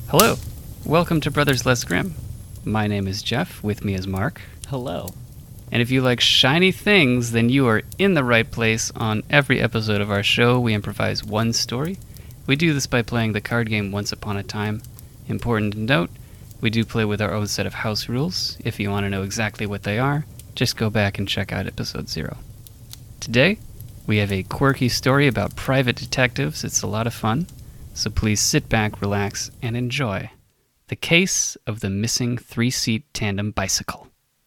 Hello, welcome to Brothers Less Grim. My name is Jeff, with me is Mark. Hello. And if you like shiny things, then you are in the right place. On every episode of our show, we improvise one story. We do this by playing the card game Once Upon a Time. Important to note, we do play with our own set of house rules. If you want to know exactly what they are, just go back and check out episode 0. Today, we have a quirky story about private detectives. It's a lot of fun. So please sit back, relax, and enjoy The Case of the Missing 3-Seat Tandem Bicycle.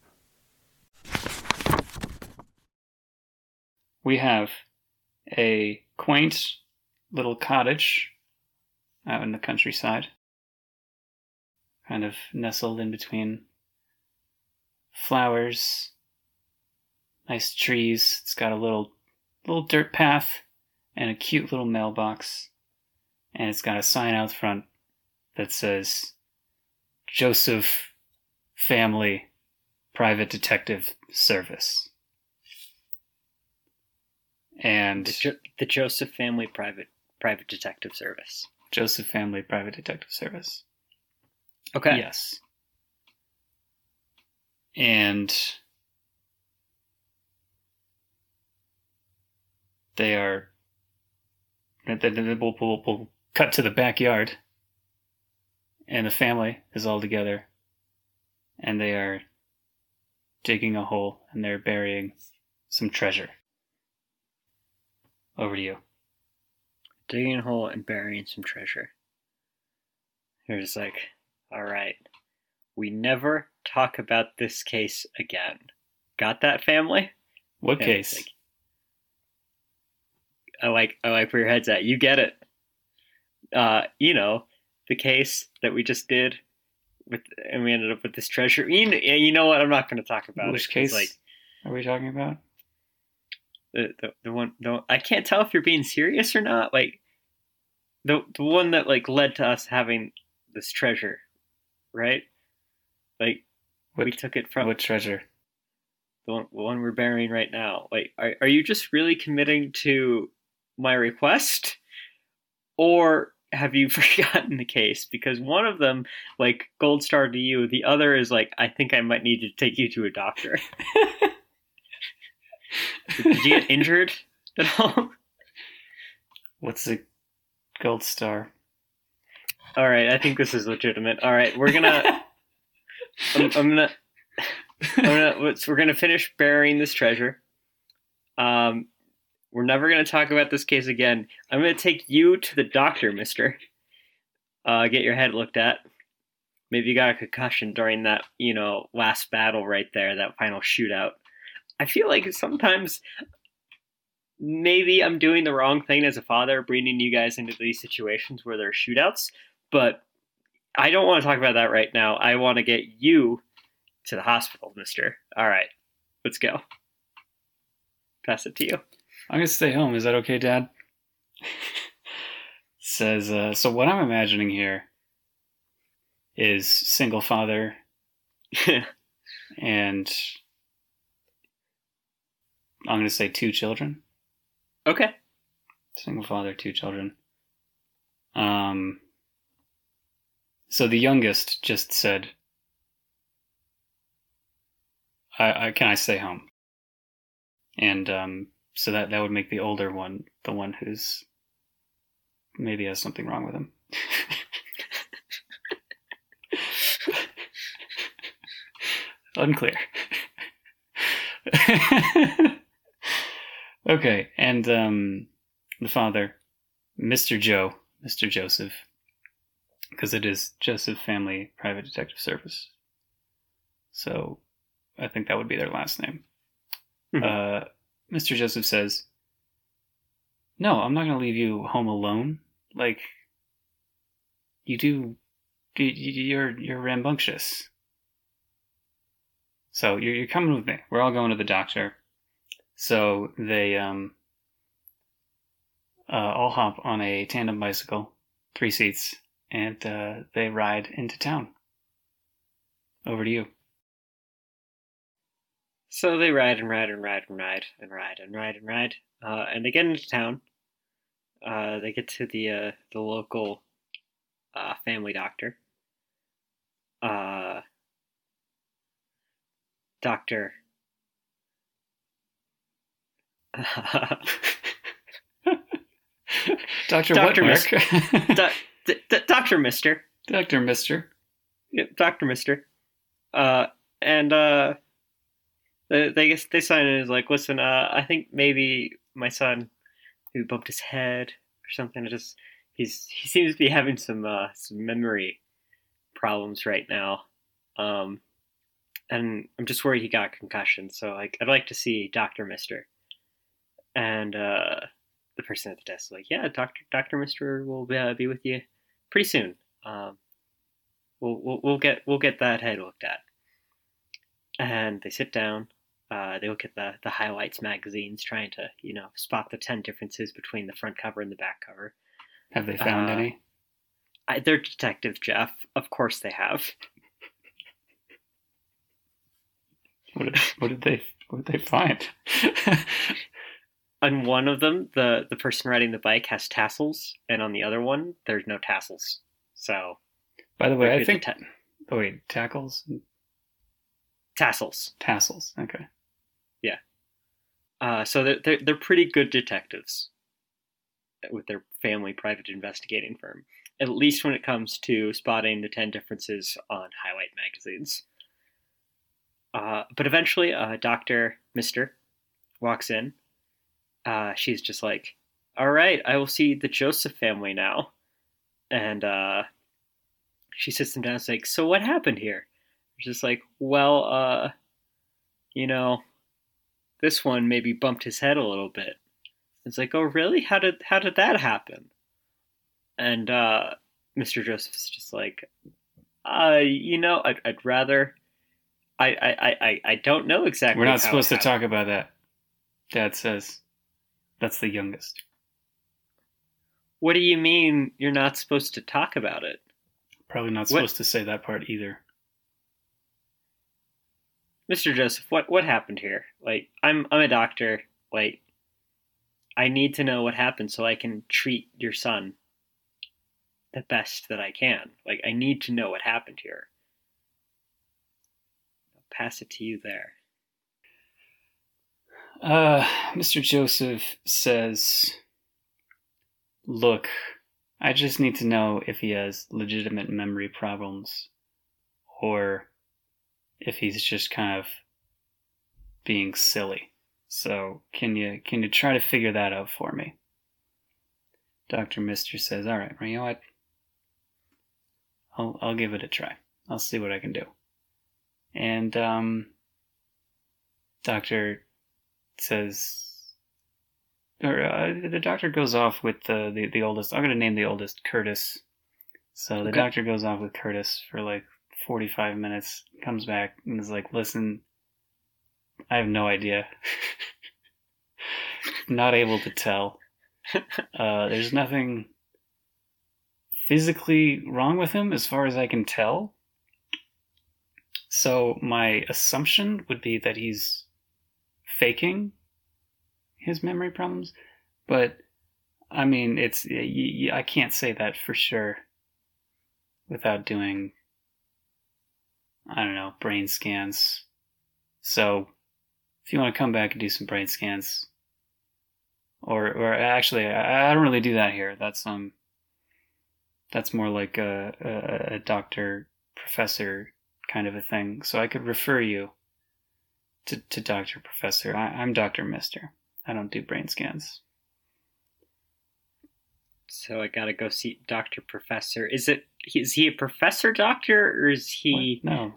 We have a quaint little cottage out in the countryside, kind of nestled in between flowers, nice trees. It's got a little dirt path and a cute little mailbox. And it's got a sign out front that says, Joseph Family Private Detective Service. And The Joseph Family Private Detective Service. Joseph Family Private Detective Service. Okay. Yes. And they are... We'll cut to the backyard, and the family is all together, and they are digging a hole, and they're burying some treasure. Over to you. Digging a hole and burying some treasure. They're just like, all right, we never talk about this case again. Got that, family? What And case? it's like, I like where your head's at. You get it. The case that we just did and we ended up with this treasure. You know what? I'm not going to talk about Which it. case are we talking about? The one. No, I can't tell if you're being serious or not. Like the one that led to us having this treasure, right? Like we took it from what treasure? the one we're burying right now. Like, are you just really committing to my request, or have you forgotten the case? Because one of them, gold star to you, the other is I think I might need to take you to a doctor. Did you get injured at all? What's the gold star? All right, I think this is legitimate. All right, we're gonna. We're gonna finish burying this treasure. We're never gonna talk about this case again. I'm gonna take you to the doctor, mister. Get your head looked at. Maybe you got a concussion during that, last battle right there, that final shootout. I feel like sometimes maybe I'm doing the wrong thing as a father, bringing you guys into these situations where there are shootouts, but I don't want to talk about that right now. I want to get you to the hospital, mister. All right, let's go. Pass it to you. I'm going to stay home. Is that okay, Dad? Says, so what I'm imagining here is single father and I'm going to say 2 children. Okay. Single father, 2 children. So the youngest just said, can I stay home? And so that would make the older one the one who's maybe has something wrong with him. Unclear. Okay, and the father, Mr. Joseph, because it is Joseph Family Private Detective Service. So I think that would be their last name. Mm-hmm. Mr. Joseph says, no, I'm not going to leave you home alone. You're rambunctious. So you're coming with me. We're all going to the doctor. So they all hop on a tandem bicycle, 3 seats, and they ride into town. Over to you. So they ride and ride and ride and ride and ride and ride and ride, and they get into town. They get to the local family doctor. Doctor. Dr. Dr. What, Mark? Dr. Mister. Dr. Mister. Yeah, Dr. Mister. And they sign in as like, listen, I think maybe my son who bumped his head or something. He seems to be having some memory problems right now, and I'm just worried he got a concussion. So like, I'd like to see Doctor Mister. And the person at the desk is like, yeah, Doctor Mister will be with you pretty soon. We'll get that head looked at. And they sit down. They look at the highlights magazines, trying to spot the 10 differences between the front cover and the back cover. Have they found any? They're detective, Jeff. Of course they have. What did they find? On one of them, the person riding the bike has tassels, and on the other one, there's no tassels. So, by the way, I think tackles. Tassels. Tassels. Okay. Yeah. So they're pretty good detectives with their family private investigating firm, at least when it comes to spotting the 10 differences on highlight magazines. But eventually, Dr. Mister walks in. She's just like, all right, I will see the Joseph family now. And she sits them down and is like, so what happened here? Just like, well, this one maybe bumped his head a little bit. It's like, oh, really? How did that happen? And Mr. Joseph's just like, I'd rather. I don't know exactly. We're not supposed to talk about that. Dad says, that's the youngest. What do you mean you're not supposed to talk about it? Probably not supposed to say that part either. Mr. Joseph, what happened here? Like, I'm a doctor. Like, I need to know what happened so I can treat your son the best that I can. Like, I need to know what happened here. I'll pass it to you there. Mr. Joseph says, look, I just need to know if he has legitimate memory problems or if he's just kind of being silly. So can you try to figure that out for me? Dr. Mister says, all right, you know what? I'll give it a try. I'll see what I can do. And Doctor says, or the doctor goes off with the oldest. I'm going to name the oldest Curtis. So the doctor goes off with Curtis for like 45 minutes, comes back and is like, listen, I have no idea. Not able to tell. There's nothing physically wrong with him as far as I can tell. So my assumption would be that he's faking his memory problems. But, I mean, I can't say that for sure without doing, I don't know, brain scans. So if you want to come back and do some brain scans, or actually, I don't really do that here. That's more like a doctor professor kind of a thing. So I could refer you to Dr. Professor. I'm Dr. Mister. I don't do brain scans. So I gotta go see Dr. Professor. Is he a professor doctor or is he? What? No.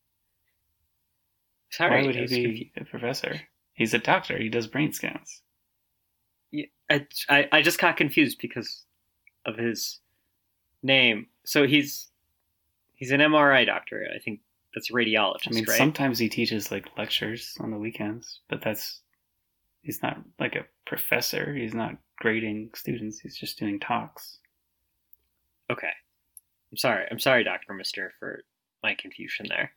Sorry, why would he be a professor? He's a doctor. He does brain scans. Yeah, I just got confused because of his name. So he's an MRI doctor. I think that's a radiologist, I mean, right? sometimes he teaches like lectures on the weekends, but he's not like a professor. He's not grading students. He's just doing talks. Okay. I'm sorry, Dr. Mister, for my confusion there.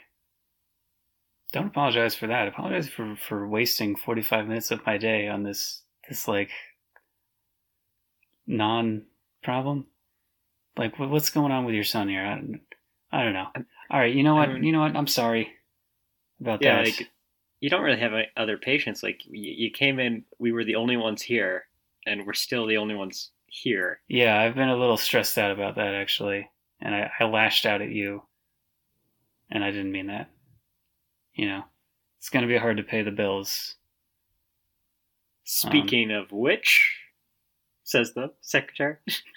Don't apologize for that. Apologize for wasting 45 minutes of my day on this like non-problem. Like, what's going on with your son here? I don't know. I'm- All right, you know what? I'm- You know what? I'm sorry about yeah, that. like you don't really have any other patients. Like you came in, we were the only ones here, and we're still the only ones here. Yeah, I've been a little stressed out about that actually, and I lashed out at you, and I didn't mean that. You know, it's gonna be hard to pay the bills. Speaking of which, says the secretary.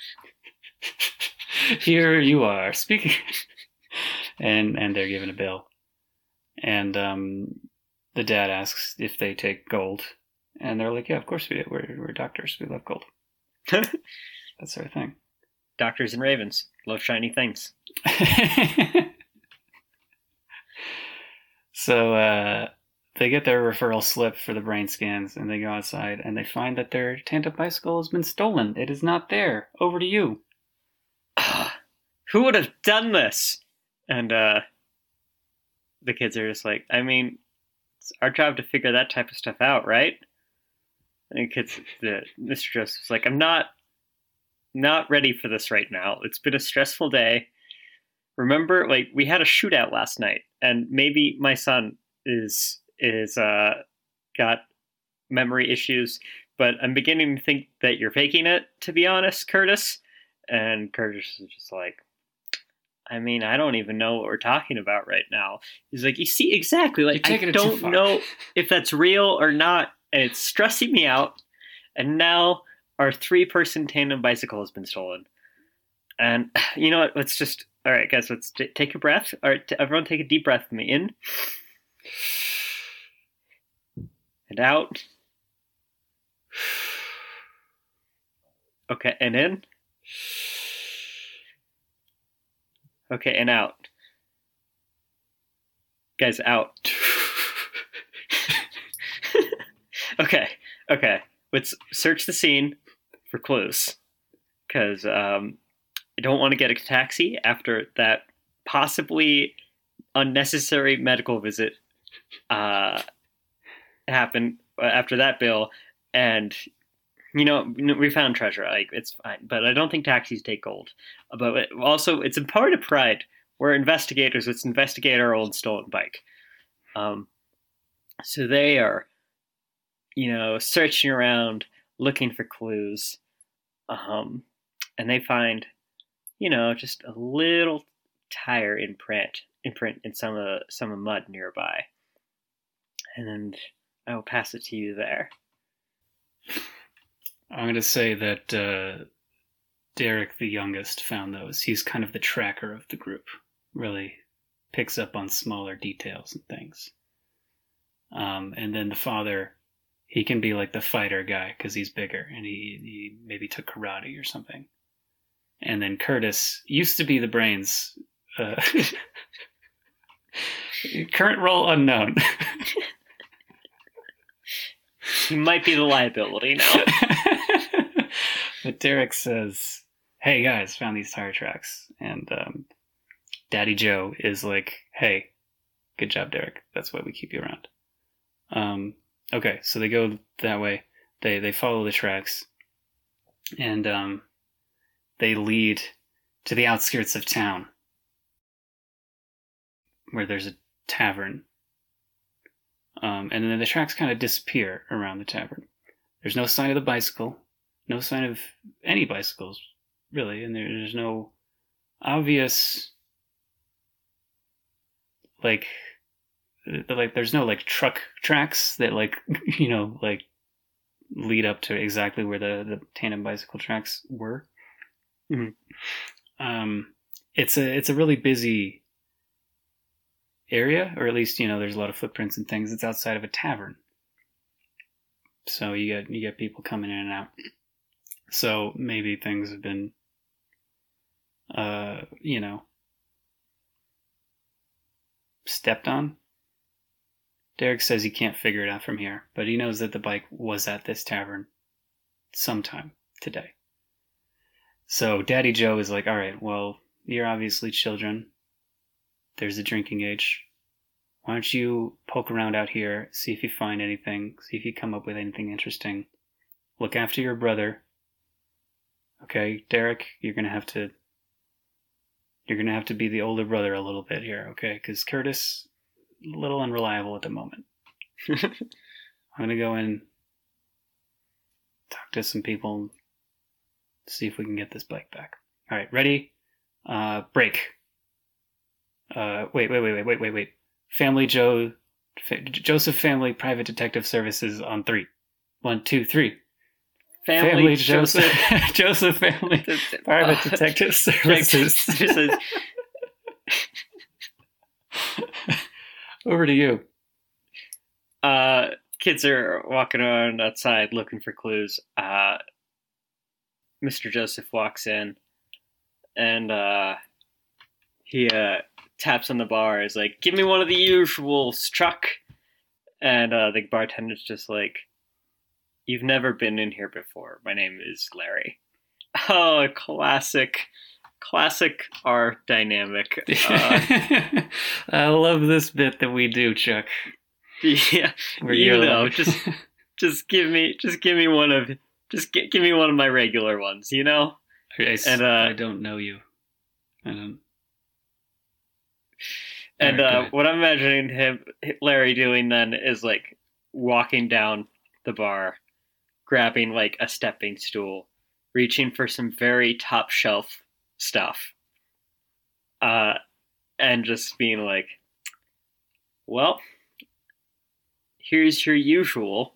Here you are speaking, and they're given a bill, and the dad asks if they take gold, and they're like, yeah, of course we do. We're doctors. We love gold. That's our thing. Doctors and ravens love shiny things. So they get their referral slip for the brain scans, and they go outside, and they find that their tandem bicycle has been stolen. It is not there. Over to you. Who would have done this? And the kids are just like, I mean, it's our job to figure that type of stuff out, right? And Mr. Joseph's like, I'm not ready for this right now. It's been a stressful day. Remember, like, we had a shootout last night, and maybe my son is got memory issues, but I'm beginning to think that you're faking it, to be honest, Curtis. And Curtis is just like, I mean, I don't even know what we're talking about right now. He's like, you see, exactly, like, I don't know if that's real or not, and it's stressing me out. And now our 3-person tandem bicycle has been stolen. And you know what? Let's just, all right, guys, let's take a breath. All right, everyone take a deep breath with me. In and out. Okay, and in. Okay, and out. Guys, out. Okay. Let's search the scene for clues. Because I don't want to get a taxi after that possibly unnecessary medical visit happened after that bill. And, you know, we found treasure. Like, it's fine. But I don't think taxis take gold. But also, it's a part of pride. We're investigators. Let's investigate our old stolen bike. So they are, you know, searching around, looking for clues. And they find, you know, just a little tire imprint in some of mud nearby. And I will pass it to you there. I'm going to say that Derek, the youngest, found those. He's kind of the tracker of the group. Really picks up on smaller details and things. And then the father, he can be like the fighter guy because he's bigger and he maybe took karate or something. And then Curtis used to be the brains. Current role unknown. He might be the liability now. But Derek says, hey guys, found these tire tracks. And Daddy Joe is like, hey, good job, Derek. That's why we keep you around. Okay, so they go that way. They follow the tracks. And they lead to the outskirts of town, where there's a tavern. And then the tracks kind of disappear around the tavern. There's no sign of the bicycle, no sign of any bicycles, really, and there's no obvious, like there's no, like, truck tracks that, like, you know, like, lead up to exactly where the tandem bicycle tracks were. Mm-hmm. It's a really busy area, or at least, you know, there's a lot of footprints and things. It's outside of a tavern, so you get people coming in and out. So maybe things have been, you know, stepped on. Derek says he can't figure it out from here, but he knows that the bike was at this tavern sometime today. So Daddy Joe is like, all right, well, you're obviously children. There's a drinking age. Why don't you poke around out here, see if you find anything, see if you come up with anything interesting. Look after your brother. Okay, Derek, you're going to have to You're going to have to be the older brother a little bit here, okay? Because Curtis, a little unreliable at the moment. I'm going to go in, talk to some people, see if we can get this bike back. All right, ready? Break. Wait. Joseph Family Private Detective Services on 3. 1, 2, 3. Family Joseph. Joseph Family Private Detective Services. Over to you. Kids are walking around outside looking for clues. Mr. Joseph walks in, and he taps on the bar. He's like, "Give me one of the usuals, Chuck." And the bartender's just like, "You've never been in here before. My name is Larry." Oh, classic our dynamic. I love this bit that we do, Chuck. Yeah, just give me one of my regular ones, you know. I don't know you. I don't. And what I'm imagining Larry doing then is like walking down the bar, grabbing like a stepping stool, reaching for some very top shelf stuff, and just being like, "Well, here's your usual,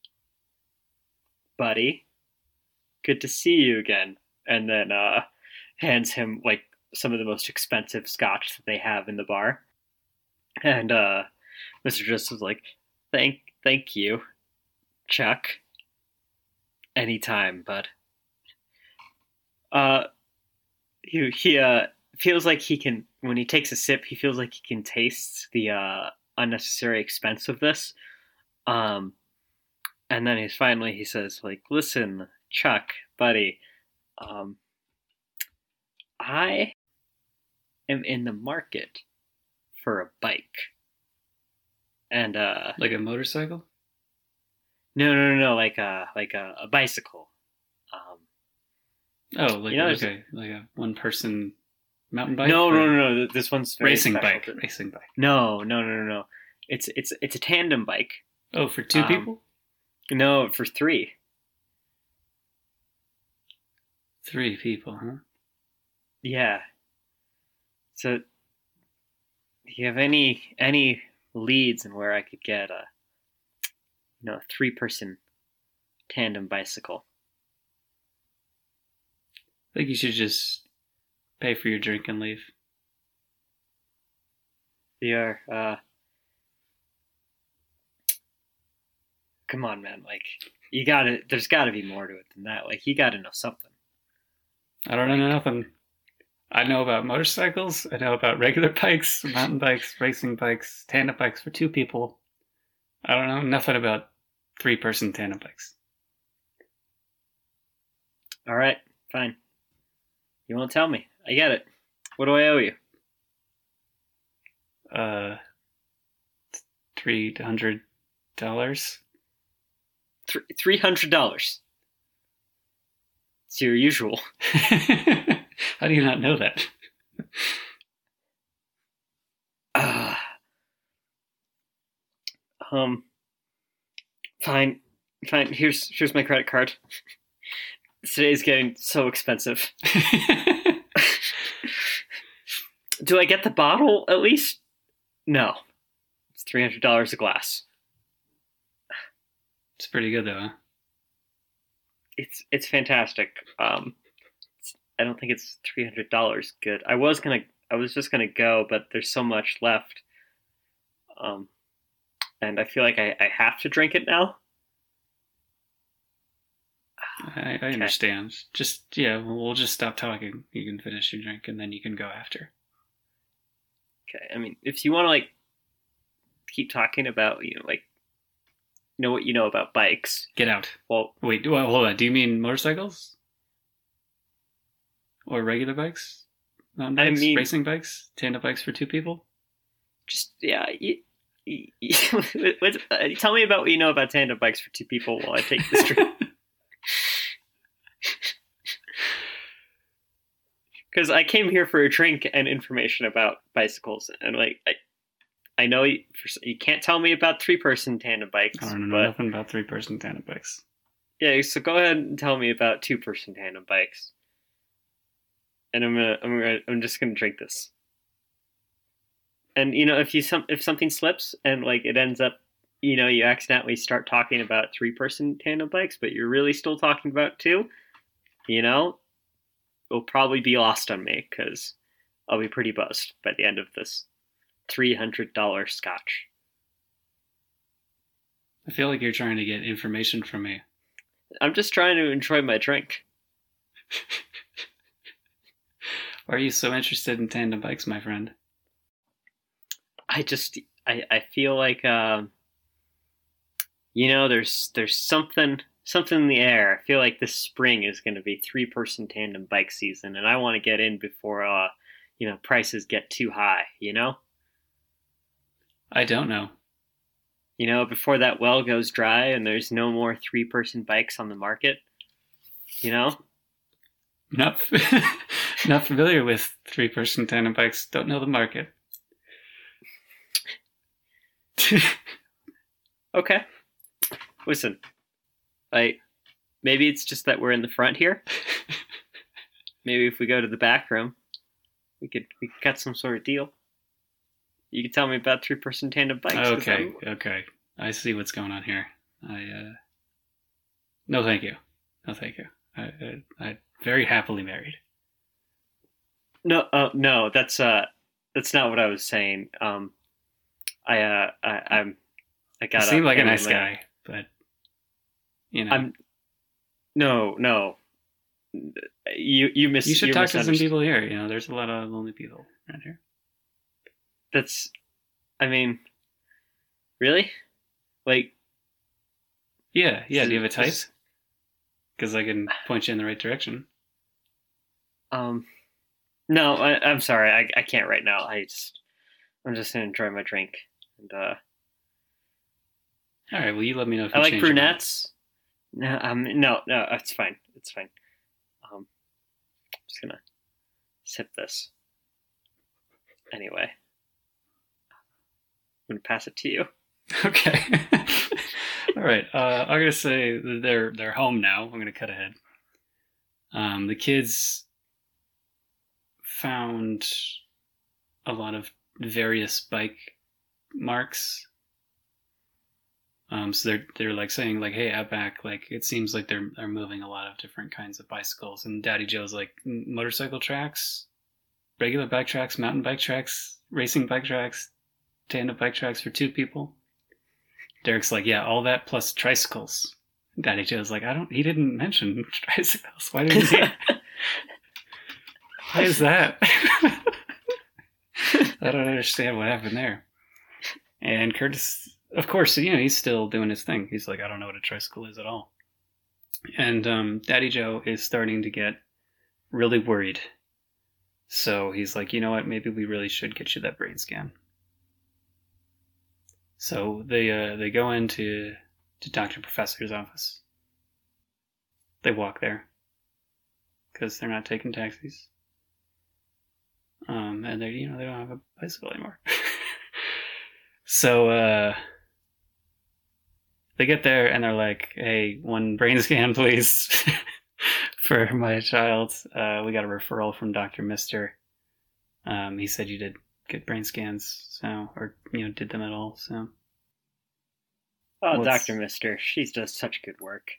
buddy. Good to see you again." And then hands him like some of the most expensive scotch that they have in the bar. And Mr. Just was like, Thank you, Chuck. Anytime, bud." He feels like he can, when he takes a sip, he feels like he can taste the unnecessary expense of this. And then he says, like, "Listen, Chuck, buddy, I am in the market for a bike." And like a motorcycle? No, like a bicycle. Like a one person mountain bike? No. This one's very racing special. bike. Racing bike. No. It's a tandem bike. Oh, for 2 people? No, for 3. 3 people, huh? Yeah. So, do you have any leads in where I could get a 3-person tandem bicycle? I think you should just pay for your drink and leave. Come on, man. Like, there's gotta be more to it than that. Like, you gotta know something. I don't know nothing. I know about motorcycles. I know about regular bikes, mountain bikes, racing bikes, tandem bikes for 2 people. I don't know nothing about 3-person tandem bikes. All right, fine. You won't tell me. I get it. What do I owe you? $300. $300. It's your usual. How do you not know that? Fine. Here's my credit card. Today's getting so expensive. Do I get the bottle at least? No. It's $300 a glass. It's pretty good though, huh? It's fantastic. I don't think it's $300 good. I was just gonna go, but there's so much left. And I feel like I have to drink it now. I understand. We'll just stop talking. You can finish your drink and then you can go after. Okay. I mean, if you want to like keep talking about what you know about bikes, get out. Well, wait. Hold on. Do you mean motorcycles or regular bikes? Mountain bikes, I mean, racing bikes, tandem bikes for 2 people. Just tell me about what you know about tandem bikes for 2 people while I take this drink. because I came here for a drink and information about bicycles, and like I know you can't tell me about 3-person tandem bikes. I don't know nothing about 3-person tandem bikes. Yeah, so go ahead and tell me about 2-person tandem bikes. And I'm just gonna drink this. And if something slips and like it ends up, you accidentally start talking about 3-person tandem bikes, but you're really still talking about 2, it'll probably be lost on me because I'll be pretty buzzed by the end of this $300 scotch. I feel like you're trying to get information from me. I'm just trying to enjoy my drink. Why are you so interested in tandem bikes, my friend? I feel like there's something in the air. I feel like this spring is going to be 3-person tandem bike season, and I want to get in before prices get too high. I don't know. Before that well goes dry and there's no more 3-person bikes on the market. Not familiar with 3-person tandem bikes. Don't know the market. Okay. Listen, maybe it's just that we're in the front here. Maybe if we go to the back room, we could cut some sort of deal. You can tell me about 3-person tandem bikes. Okay. I see what's going on here. No, thank you. I very happily married. No, that's not what I was saying. I got. You seem like a nice guy, but No. You miss. You should talk to some people here. There's a lot of lonely people around here. Really? Like. Yeah. Do you have a type? Because I can point you in the right direction. No, I'm sorry. I can't right now. I'm just gonna enjoy my drink. And all right. Well, you let me know if I you like change brunettes. No, it's fine. It's fine. I'm just gonna sip this. Anyway, I'm gonna pass it to you. Okay. All right. I'm gonna say they're home now. I'm gonna cut ahead. The kids found a lot of various bike marks. So they're like saying like, hey, Outback, like it seems like they're moving a lot of different kinds of bicycles. And Daddy Joe's like, motorcycle tracks, regular bike tracks, mountain bike tracks, racing bike tracks, tandem bike tracks for 2 people. Derek's like, yeah, all that plus tricycles. Daddy Joe's like, he didn't mention tricycles. Why didn't he? Why is that? I don't understand what happened there. And Curtis, of course, he's still doing his thing. He's like, I don't know what a tricycle is at all. And Daddy Joe is starting to get really worried. So he's like, you know what? Maybe we really should get you that brain scan. So they go into Dr. Professor's office. They walk there because they're not taking taxis. And they don't have a bicycle anymore. So they get there and they're like, hey, 1 brain scan, please, for my child. We got a referral from Dr. Mister. He said you did good brain scans, or did them at all. So. Oh, Dr. Mister, she does such good work.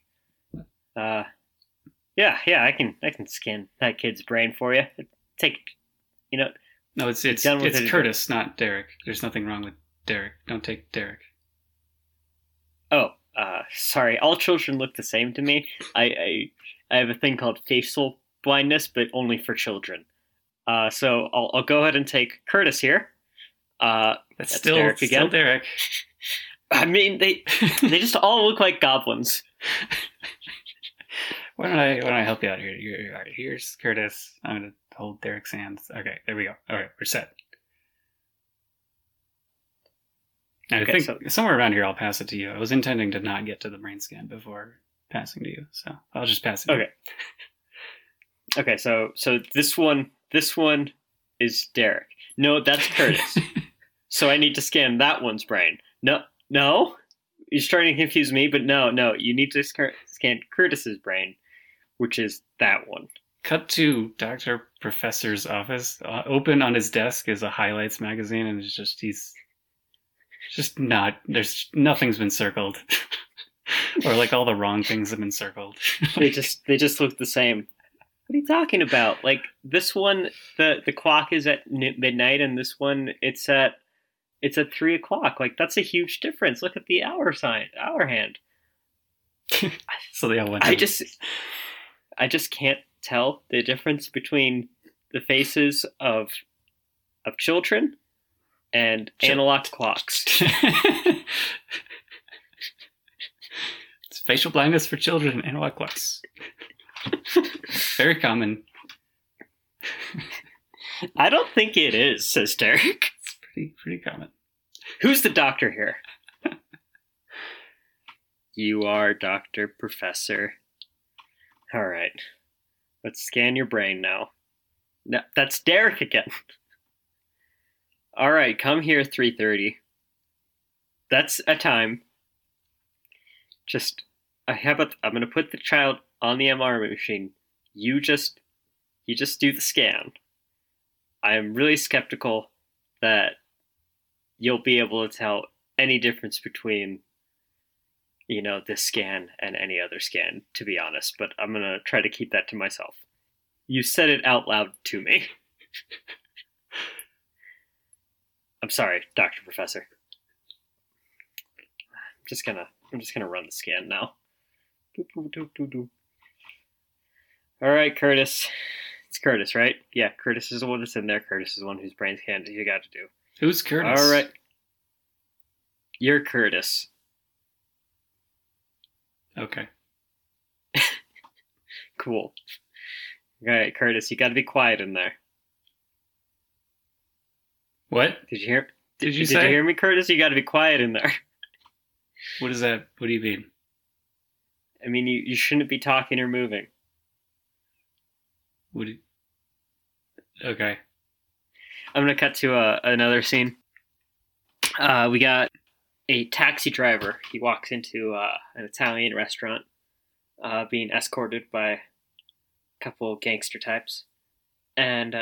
Yeah, I can scan that kid's brain for you. No, it's Curtis, not Derek. There's nothing wrong with Derek. Don't take Derek. Oh, sorry. All children look the same to me. I have a thing called facial blindness, but only for children. So I'll go ahead and take Curtis here. That's still Derek again. Still Derek. I mean, they just all look like goblins. Why don't I help you out here? All right, here's Curtis. I'm gonna hold Derek's hands. Okay, there we go. All right, we're set. I think somewhere around here I'll pass it to you. I was intending to not get to the brain scan before passing to you, so I'll just pass it. Okay. Okay, so this one this one is Derek. No, that's Curtis. So I need to scan that one's brain. No. He's trying to confuse me, but no. You need to scan Curtis's brain, which is that one. Cut to Dr. Professor's office. Open on his desk is a highlights magazine, and he's just not. Nothing's been circled, or like all the wrong things have been circled. They just look the same. What are you talking about? Like this one, the clock is at midnight, and this one it's at 3:00. Like that's a huge difference. Look at the hour hand. So they all went. I just can't tell the difference between the faces of children and analog clocks. It's facial blindness for children and analog clocks. Very common. I don't think it is, says Derek. It's pretty common. Who's the doctor here? You are Dr. Professor. All right. Let's scan your brain now. No, that's Derek again. All right, come here 3:30. That's a time. I'm going to put the child on the MR machine. You just do the scan. I am really skeptical that you'll be able to tell any difference between this scan and any other scan, to be honest, but I'm going to try to keep that to myself. You said it out loud to me. I'm sorry, Dr. Professor. I'm just gonna run the scan now. All right, Curtis. It's Curtis, right? Yeah, Curtis is the one that's in there. Curtis is the one whose brain scan you got to do. Who's Curtis? All right. You're Curtis. Okay. Cool. All right, Curtis, you got to be quiet in there. What? Did you hear? Did you hear me, Curtis? You got to be quiet in there. What is that? What do you mean? I mean, you shouldn't be talking or moving. Okay. I'm gonna cut to another scene. We got a taxi driver. He walks into an Italian restaurant, being escorted by a couple of gangster types, and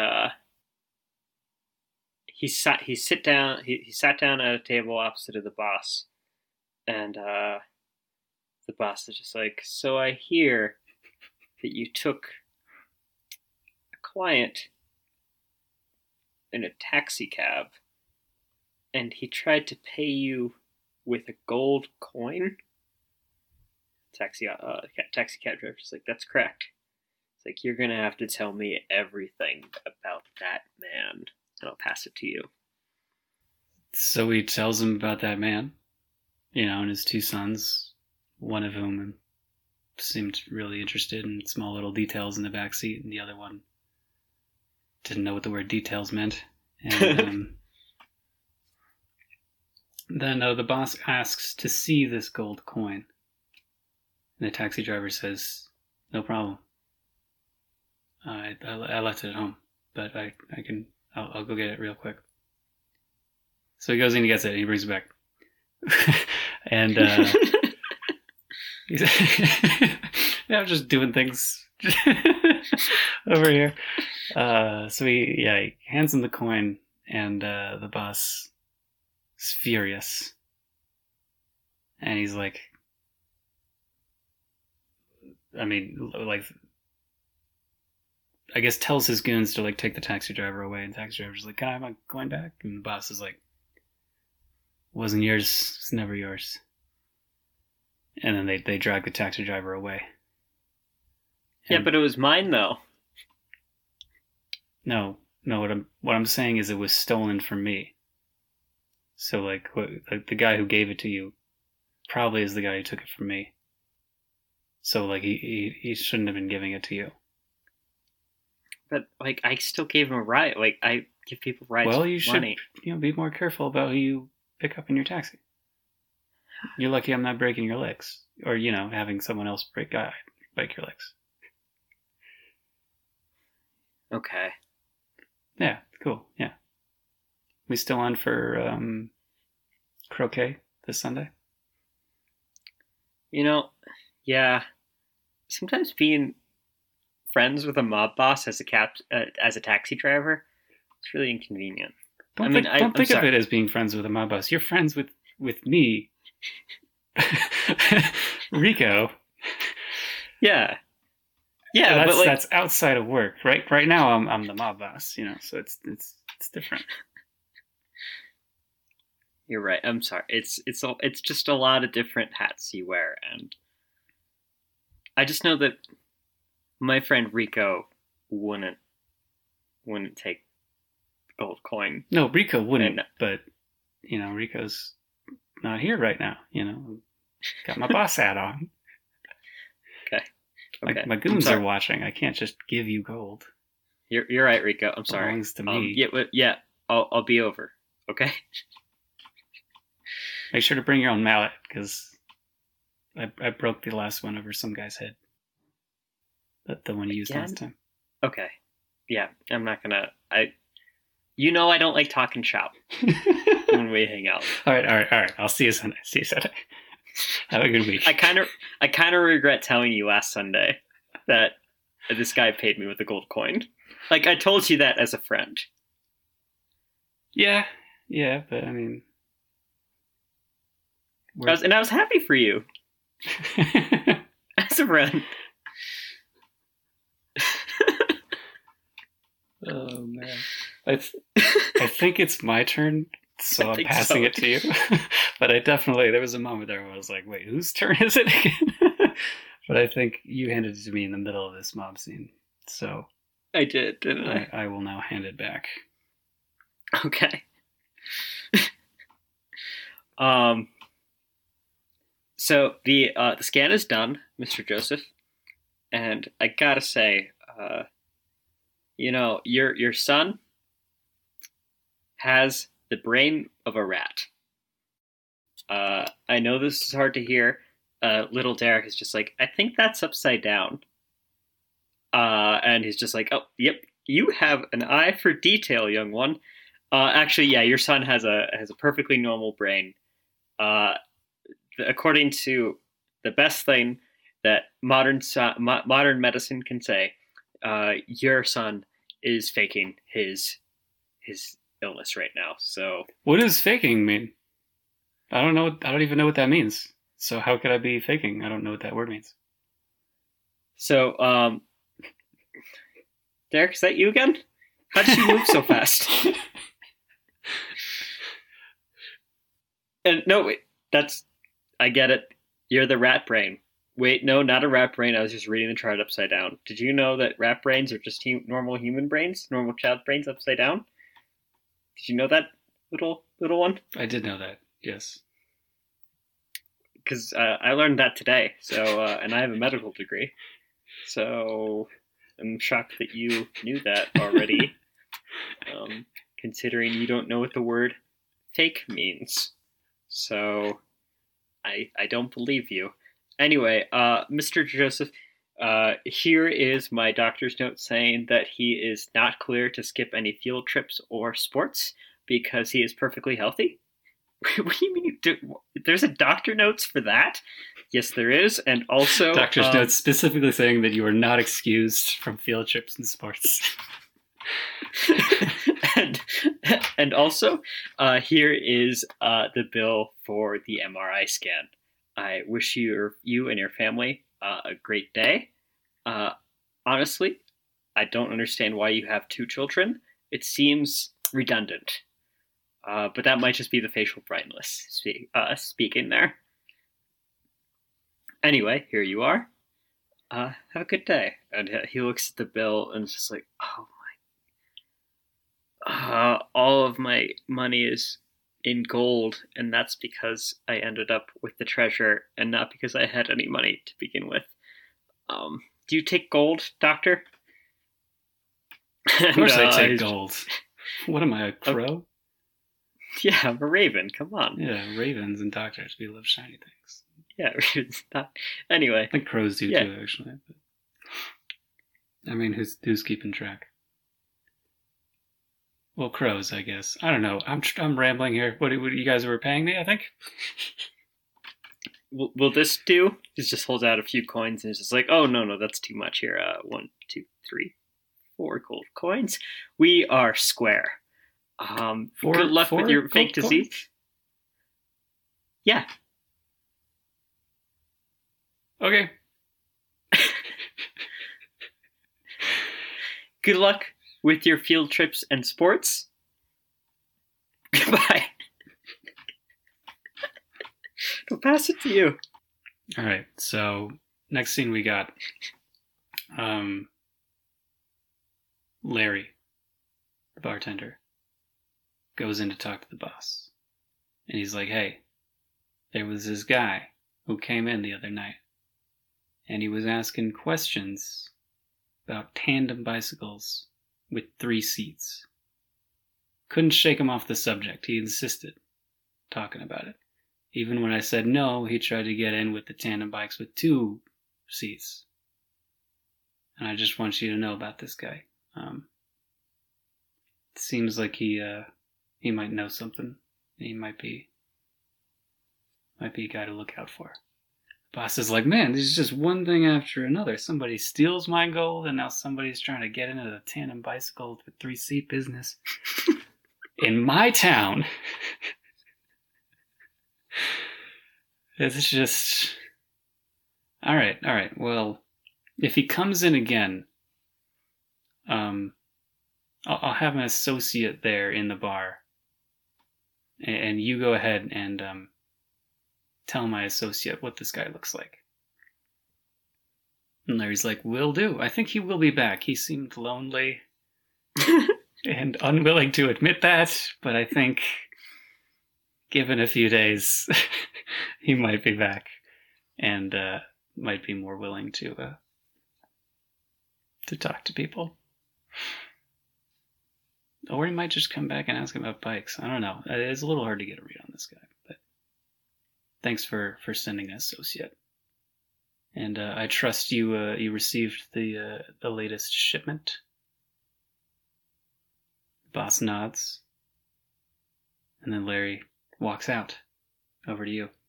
he sat down at a table opposite of the boss, and the boss is just like, "So I hear that you took a client in a taxi cab, and he tried to pay you with a gold coin." Taxi cab driver's like, "That's correct." It's like, "You're gonna have to tell me everything about that man, and I'll pass it to you." So he tells him about that man, and his two sons, one of whom seemed really interested in small little details in the backseat, and the other one didn't know what the word details meant. And then the boss asks to see this gold coin. And the taxi driver says, "No problem. I left it at home, but I'll go get it real quick." So he goes in and gets it, and he brings it back. And he's I'm just doing things over here. So he hands him the coin, and the boss is furious. And he's like, I guess tells his goons to take the taxi driver away, and the taxi driver's like, "Can I have my coin back?" And the boss is like, "Wasn't yours, it's never yours." And then they drag the taxi driver away. Yeah, but it was mine though. No. What I'm saying is it was stolen from me. So the guy who gave it to you probably is the guy who took it from me. So he shouldn't have been giving it to you. But I still gave him a ride. I give people rides. Well, you money. should be more careful about who you pick up in your taxi. You're lucky I'm not breaking your legs, or having someone else break your legs. Okay. Yeah, cool. Yeah. We still on for croquet this Sunday? Yeah. Sometimes being friends with a mob boss as a taxi driver, it's really inconvenient. Don't think of it as being friends with a mob boss. You're friends with me, Rico. Yeah. Yeah, that's outside of work, right? Right now, I'm the mob boss, so it's different. You're right. I'm sorry. It's just a lot of different hats you wear, and I just know that my friend Rico wouldn't take gold coin. No, Rico wouldn't. But Rico's not here right now. Got my boss hat on. Okay. My goons are watching. I can't just give you gold. You're right, Rico. I'm sorry. Belongs to me. Yeah. I'll be over. Okay. Make sure to bring your own mallet, because I broke the last one over some guy's head. The one you used last time. Okay. Yeah, I'm not gonna. I don't like talking shop when we hang out. All right. I'll see you Sunday. Have a good week. I kind of regret telling you last Sunday that this guy paid me with a gold coin. Like, I told you that as a friend. Yeah, but I mean, I was happy for you as a friend. Oh man, I think it's my turn, so I'm passing it to you. But there was a moment there where I was like, wait, whose turn is it again? But I think you handed it to me in the middle of this mob scene, so I did, didn't I? I will now hand it back. Okay. So the scan is done, Mr. Joseph, and I gotta say, your son has the brain of a rat. I know this is hard to hear. Little Derek is just like, I think that's upside down. And he's just like, oh, yep, you have an eye for detail, young one. Actually, yeah, your son has a perfectly normal brain. According to the best thing that modern medicine can say, your son is faking his illness right now. So, what does faking mean? I don't know. I don't even know what that means. So how could I be faking? I don't know what that word means. So, Derek, is that you again? How did you move so fast? And no, wait, I get it. You're the rat brain. Wait, no, not a rat brain. I was just reading the chart upside down. Did you know that rat brains are just normal human brains, normal child brains upside down? Did you know that, little one? I did know that. Yes. Because I learned that today. So, and I have a medical degree. So, I'm shocked that you knew that already. Considering you don't know what the word fake means. So, I don't believe you. Anyway, Mr. Joseph, here is my doctor's note saying that he is not clear to skip any field trips or sports because he is perfectly healthy. What do you mean? There's a doctor notes for that? Yes, there is. And also... Doctor's notes specifically saying that you are not excused from field trips and sports. and also, here is the bill for the MRI scan. I wish you and your family a great day. Honestly, I don't understand why you have 2 children. It seems redundant. But that might just be the facial brightness speaking there. Anyway, here you are. Have a good day. And he looks at the bill and is just like, oh my. All of my money is in gold, and that's because I ended up with the treasure and not because I had any money to begin with. Do you take gold, doctor? Of course I take gold. What am I, a crow? Yeah, I'm a raven. Come on. Yeah, ravens and doctors. We love shiny things. Yeah, ravens. Anyway. I think crows do too, actually. But... I mean, who's keeping track? Well, crows, I guess. I don't know. I'm rambling here. What you guys were paying me, I think? Will this do? He just holds out a few coins and is just like, oh, no, that's too much here. 1, 2, 3, 4 gold coins. We are square. Good luck with your fake disease. Yeah. Okay. Good luck with your field trips and sports. Goodbye. I'll pass it to you. All right. So next scene we got Larry, the bartender, goes in to talk to the boss. And he's like, hey, there was this guy who came in the other night. And he was asking questions about tandem bicycles with 3 seats. Couldn't shake him off the subject. He insisted talking about it. Even when I said no, he tried to get in with the tandem bikes with 2 seats. And I just want you to know about this guy. It seems like he might know something. He might be a guy to look out for. The boss is like, man, this is just one thing after another. Somebody steals my gold, and now somebody's trying to get into the tandem bicycle with 3-seat business in my town. It's just... All right. Well, if he comes in again, I'll have an associate there in the bar. And you go ahead and tell my associate what this guy looks like. And Larry's like, will do. I think he will be back. He seemed lonely and unwilling to admit that, but I think given a few days, he might be back and might be more willing to talk to people. Or he might just come back and ask about bikes. I don't know. It's a little hard to get a read on this guy, but thanks for sending an associate. And I trust you received the latest shipment. The boss nods. And then Larry walks out. Over to you.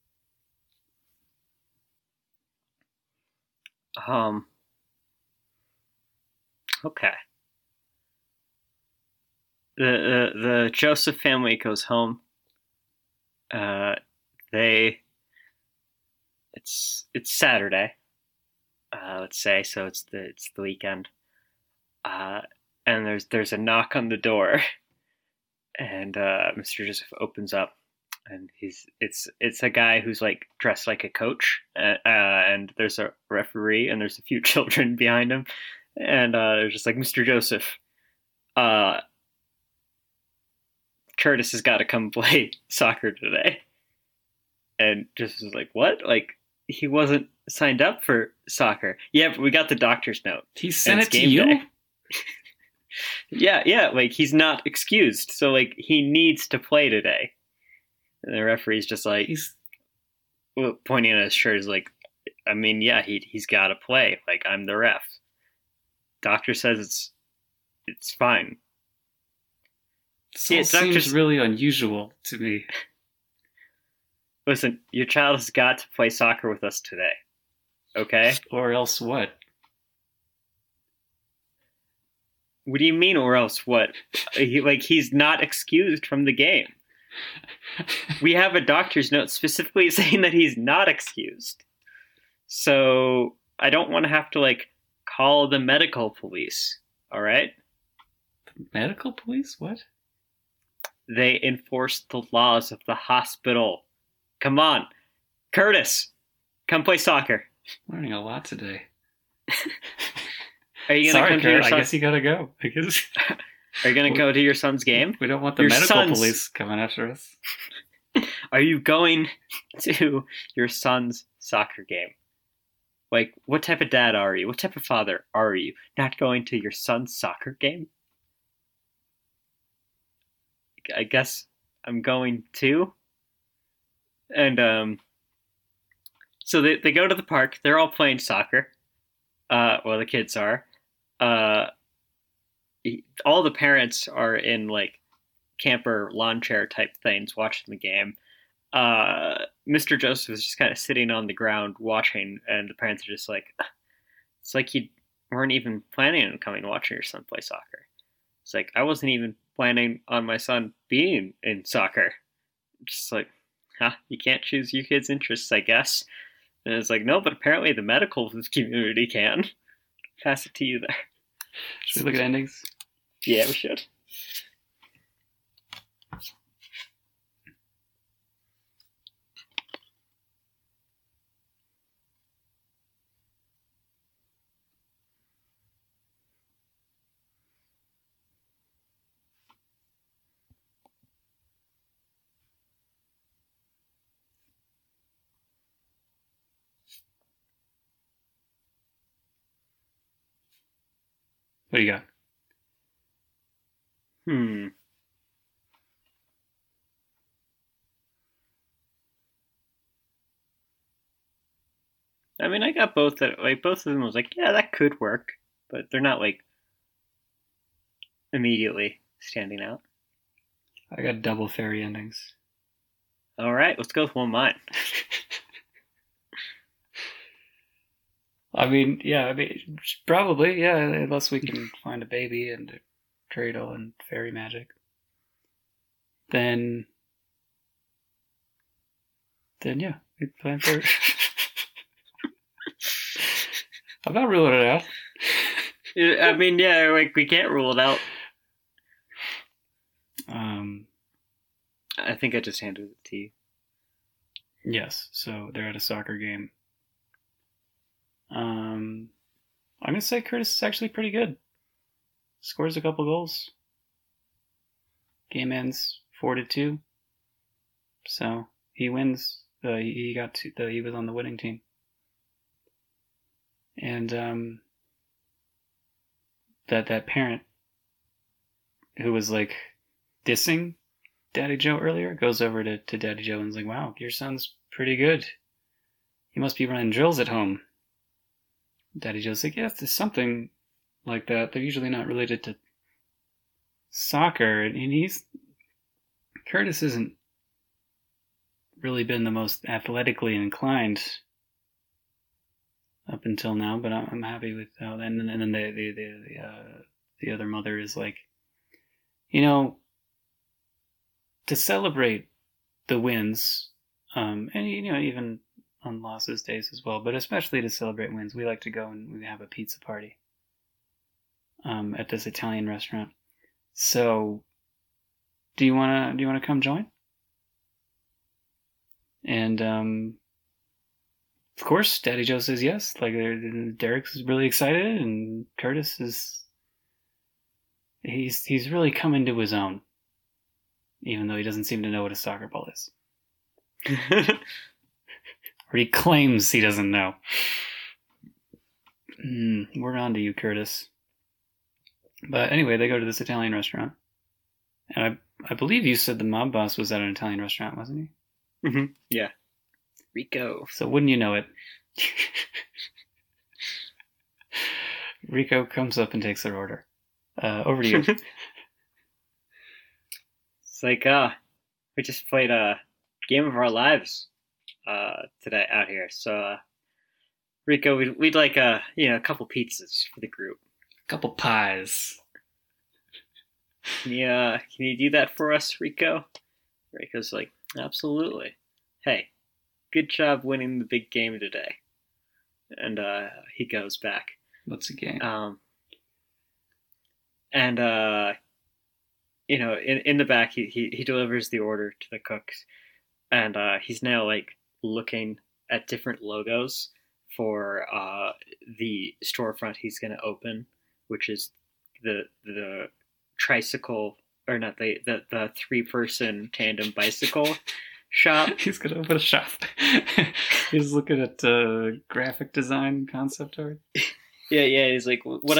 Okay. The Joseph family goes home. It's Saturday. Let's say, so it's the weekend. And there's a knock on the door, and Mr. Joseph opens up, and it's a guy who's like dressed like a coach, and there's a referee, and there's a few children behind him, and they're just like, Mr. Joseph, Curtis has got to come play soccer today. And just was like, what? Like, he wasn't signed up for soccer. Yeah, but we got the doctor's note. He sent it to you? Yeah, like, he's not excused. So, like, he needs to play today. And the referee's just like, pointing at his shirt, is like, I mean, yeah, he's got to play. Like, I'm the ref. Doctor says it's fine. This seems really unusual to me. Listen, your child has got to play soccer with us today. Okay? Or else what? What do you mean, or else what? He's not excused from the game. We have a doctor's note specifically saying that he's not excused. So I don't want to have to, like, call the medical police. All right? The medical police? What? They enforce the laws of the hospital. Come on. Curtis, come play soccer. Learning a lot today. Are you going to come to your son? I guess you gotta go. I guess. Are you going to go to your son's game? We don't want the medical police coming after us. Are you going to your son's soccer game? Like, what type of dad are you? What type of father are you? Not going to your son's soccer game? I guess I'm going too. And so they go to the park. They're all playing soccer. Well, the kids are. all the parents are in like camper lawn chair type things watching the game. Mr. Joseph is just kind of sitting on the ground watching, and the parents are just like, it's like you weren't even planning on coming watching your son play soccer. It's like, I wasn't even planning on my son being in soccer. Just like, you can't choose your kid's interests, I guess. And it's like, no, but apparently the medical community can. Pass it to you there. Should we look at endings? Yeah, we should. What do you got? I mean, I got both. Both of them was like, yeah, that could work, but they're not like immediately standing out. I got double fairy endings. All right, let's go with one of mine. I mean, probably, yeah, unless we can find a baby and a cradle and fairy magic. Then yeah, we plan for. I'm not ruling it out. I mean, yeah, like we can't rule it out. I think I just handed it to you. Yes, so they're at a soccer game. I'm gonna say Curtis is actually pretty good. Scores a couple goals. Game ends 4-2. So he wins. He was on the winning team. And that parent who was like dissing Daddy Joe earlier goes over to Daddy Joe and's like, "Wow, your son's pretty good. He must be running drills at home." Daddy Joe's like, "Yeah, there's something like that. They're usually not related to soccer." And Curtis hasn't really been the most athletically inclined up until now, but I'm happy with how. And then the other mother is like, to celebrate the wins, and even on losses days as well, but especially to celebrate wins, we like to go and we have a pizza party at this Italian restaurant. So, do you wanna come join? And of course, Daddy Joe says yes. Like Derek's really excited, and Curtis is he's really come into his own, even though he doesn't seem to know what a soccer ball is. Or he claims he doesn't know. We're on to you, Curtis. But anyway, they go to this Italian restaurant. And I believe you said the mob boss was at an Italian restaurant, wasn't he? Mm-hmm. Yeah. Rico. So wouldn't you know it? Rico comes up and takes their order. Over to you. It's like, we just played a game of our lives today out here. So, Rico, we'd like a couple pizzas for the group. A couple pies. Can you do that for us, Rico? Rico's like, absolutely. Hey, good job winning the big game today. And he goes back. What's the game? In the back, he delivers the order to the cooks, and he's now like looking at different logos for the storefront he's going to open, which is the tricycle, or not the 3-person tandem bicycle shop. He's going to open a shop. He's looking at graphic design concept art. Yeah. He's like, what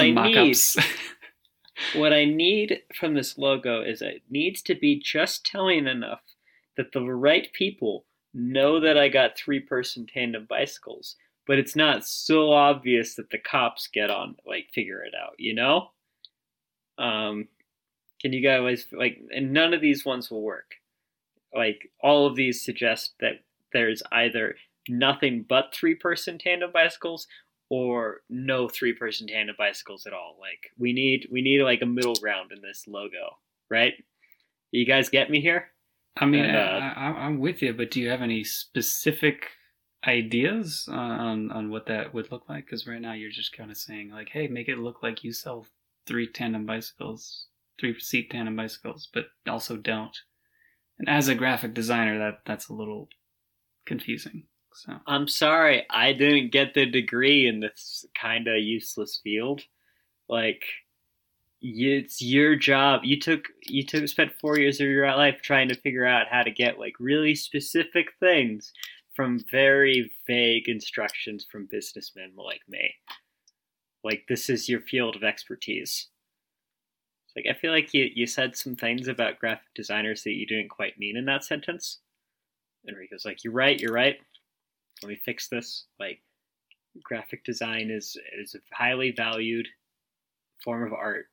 I need from this logo is it needs to be just telling enough that the right people know that I got 3-person tandem bicycles, but it's not so obvious that the cops get on, like, figure it out, Can you guys like? And none of these ones will work. Like all of these suggest that there's either nothing but three-person tandem bicycles or no three-person tandem bicycles at all. Like we need like a middle ground in this logo, right? You guys get me here? I mean, And, I'm with you, but do you have any specific ideas on what that would look like? Because right now you're just kind of saying like, hey, make it look like you sell three-seat tandem bicycles, but also don't. And as a graphic designer, that's a little confusing. So I'm sorry, I didn't get the degree in this kind of useless field. Like, it's your job. You spent 4 years of your life trying to figure out how to get like really specific things from very vague instructions from businessmen like me. Like, this is your field of expertise. Like, I feel like you said some things about graphic designers that you didn't quite mean in that sentence. And Rico's like, you're right. Let me fix this. Like, graphic design is a highly valued form of art.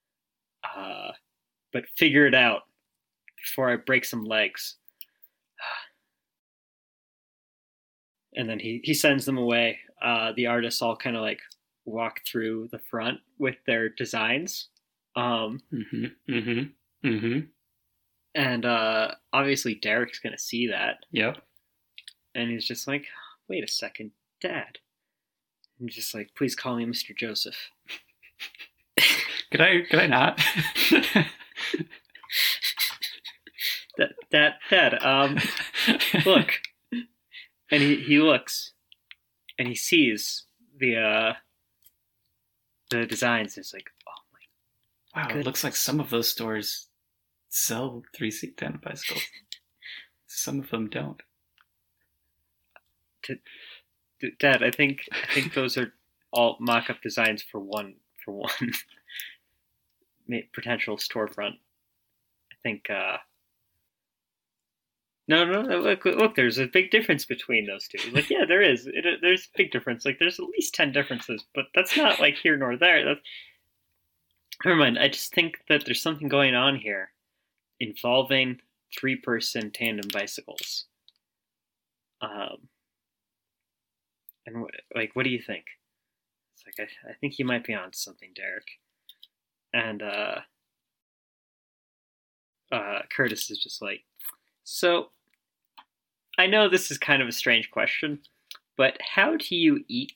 But figure it out before I break some legs. And then he sends them away. The artists all kind of like walk through the front with their designs. And obviously Derek's gonna see that. Yep. And he's just like, wait a second, Dad. And he's just like, please call me Mr. Joseph. Could I not? Dad, look. And he looks and he sees the designs. It's like, oh my wow, goodness. It looks like some of those stores sell three-seat tandem bicycles. Some of them don't. Dad, I think those are all mock-up designs for one potential storefront. I think no, look, there's a big difference between those two. Like, yeah, there is. There's a big difference. Like, there's at least 10 differences, but that's not like here nor there. Never mind. I just think that there's something going on here involving three-person tandem bicycles. And what do you think? It's like I think you might be on something, Derek. And Curtis is just like, so I know this is kind of a strange question, but how do you eat?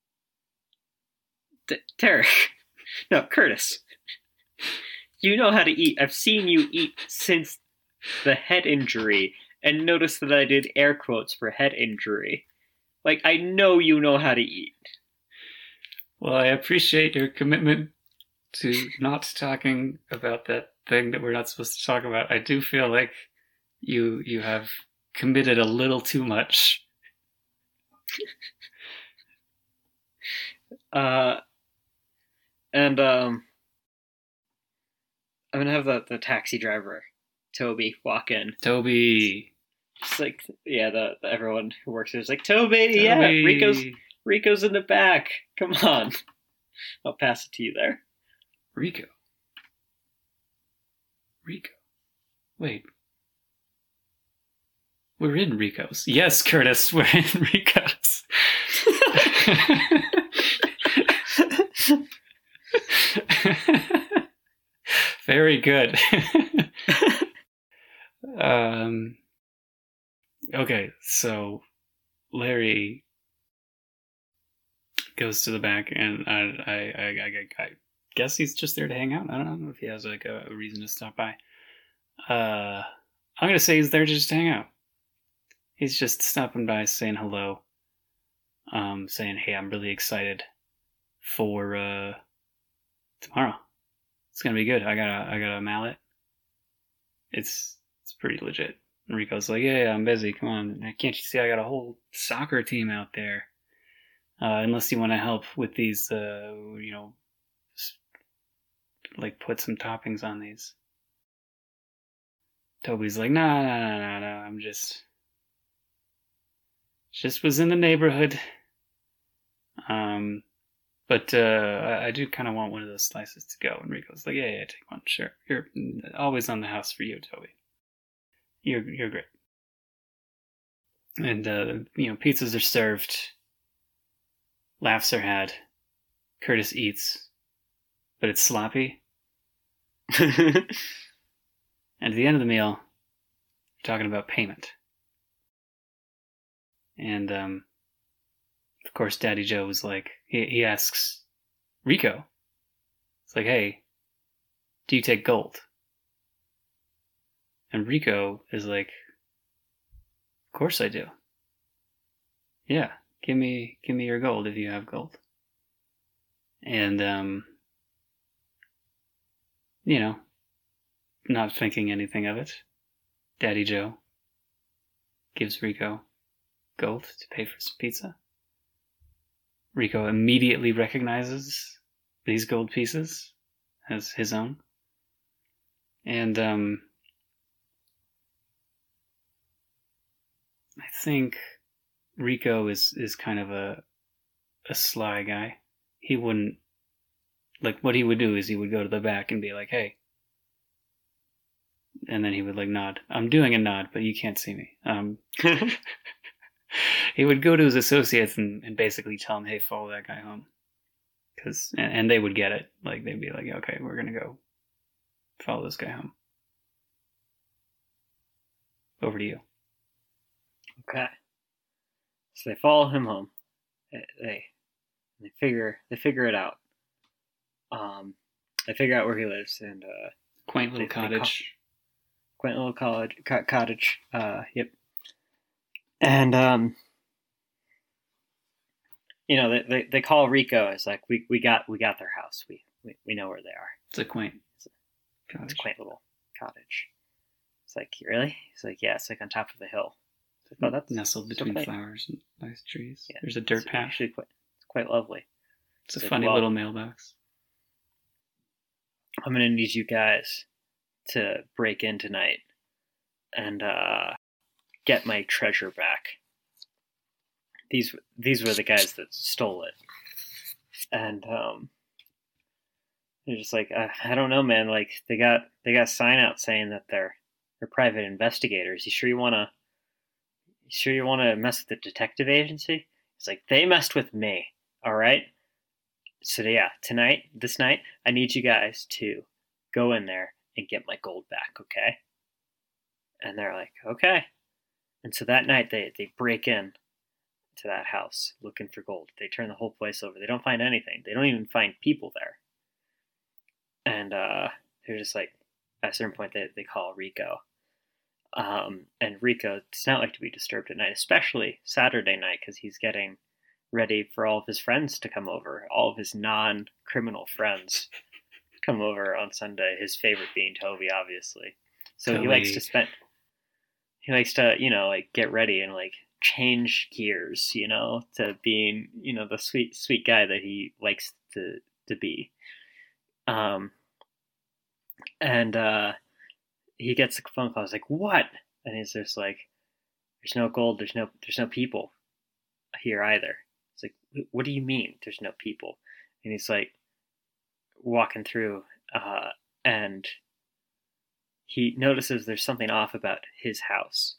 Derek, no, Curtis. You know how to eat. I've seen you eat since the head injury, and notice that I did air quotes for head injury. Like, I know you know how to eat. Well, I appreciate your commitment to not talking about that thing that we're not supposed to talk about. I do feel like you have committed a little too much. I'm gonna have the taxi driver, Toby, walk in. Toby. Just like, yeah, the everyone who works there is like, Toby, yeah, Rico's in the back. Come on. I'll pass it to you there. Rico. Wait. We're in Rico's. Yes, Curtis, we're in Rico's. Very good. Okay, so Larry goes to the back, and I guess he's just there to hang out. I don't know if he has like a reason to stop by. I'm gonna say he's there just to hang out. He's just stopping by, saying hello, saying, "Hey, I'm really excited for tomorrow. It's gonna be good. I got a mallet. It's pretty legit." And Rico's like, yeah, I'm busy. Come on, can't you see I got a whole soccer team out there? Unless you want to help with these, like put some toppings on these. Toby's like, no. I'm just was in the neighborhood. But I do kind of want one of those slices to go. And Rico's like, yeah, take one, sure. You're always on the house for you, Toby. You're great. And pizzas are served, laughs are had. Curtis eats, but it's sloppy. And at the end of the meal, you're talking about payment. And of course, Daddy Joe was like, he asks Rico, it's like, hey, do you take gold? And Rico is like, of course I do. Yeah, give me your gold if you have gold. And not thinking anything of it, Daddy Joe gives Rico gold to pay for some pizza. Rico immediately recognizes these gold pieces as his own. And I think Rico is kind of a sly guy. He wouldn't, like, what he would do is he would go to the back and be like, hey. And then he would, like, nod. I'm doing a nod, but you can't see me. He would go to his associates and basically tell them, hey, follow that guy home. And they would get it. Like, they'd be like, okay, we're going to go follow this guy home. Over to you. Okay. So they follow him home. They figure it out. They figure out where he lives, and quaint little cottage. Quaint little cottage. Yep. And they call Rico. It's like we got their house. We know where they are. It's a quaint. It's a quaint little cottage. It's like, really? He's like, yeah. It's like on top of the hill. Like, oh, that's nestled between flowers and nice trees. Yeah, there's a dirt path. Actually, it's quite lovely. It's a funny little mailbox. I'm gonna need you guys to break in tonight and get my treasure back. These were the guys that stole it, and they're just like, I don't know, man. Like they got a sign out saying that they're private investigators. You sure you wanna mess with the detective agency? It's like, they messed with me. All right. So yeah, this night, I need you guys to go in there and get my gold back, okay? And they're like, okay. And so that night they break in to that house looking for gold. They turn the whole place over. They don't find anything. They don't even find people there. And they're just like, at a certain point they call Rico. And Rico does not like to be disturbed at night, especially Saturday night, because he's getting ready for all of his friends to come over, all of his non-criminal friends come over on Sunday, his favorite being Toby, obviously. So Toby. He likes to, like, get ready and, like, change gears, to being, the sweet guy that he likes to be. He gets a phone call. He's like, what? And he's just like, there's no gold. There's no people here either. It's like, what do you mean there's no people? And he's like walking through, and he notices there's something off about his house.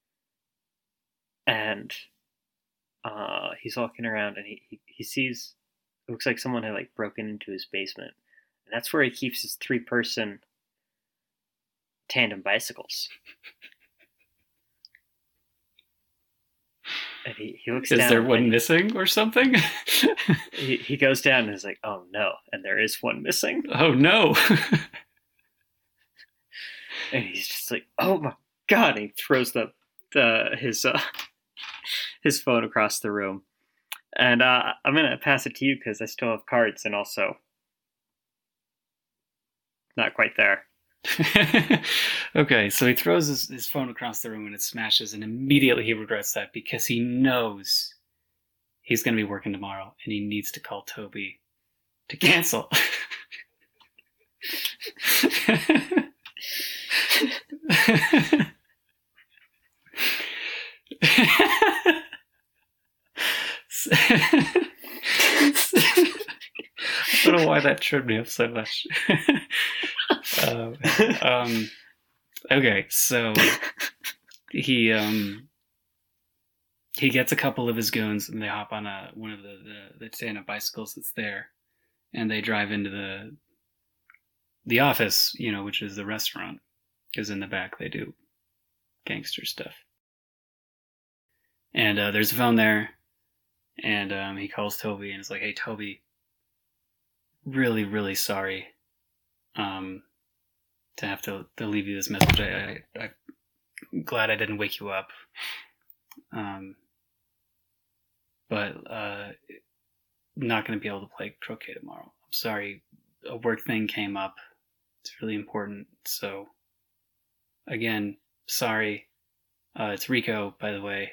And he's walking around, and he sees, it looks like someone had like broken into his basement. And that's where he keeps his 3-person tandem bicycles. And he looks down. Is there one missing or something? he goes down and is like, oh no. And there is one missing. Oh no. And he's just like, oh my God. And he throws his phone across the room. And I'm going to pass it to you because I still have cards and also not quite there. Okay, so he throws his phone across the room and it smashes, and immediately he regrets that because he knows he's going to be working tomorrow and he needs to call Toby to cancel. that tripped me up so much. Okay, so he gets a couple of his goons and they hop on one of the stand-up bicycles that's there, and they drive into the office, which is the restaurant, because in the back they do gangster stuff. And there's a phone there, and he calls Toby and is like, "Hey, Toby, really, really sorry to have to leave you this message. I'm glad I didn't wake you up. But not going to be able to play croquet tomorrow. I'm sorry, a work thing came up. It's really important. So, again, sorry. It's Rico, by the way.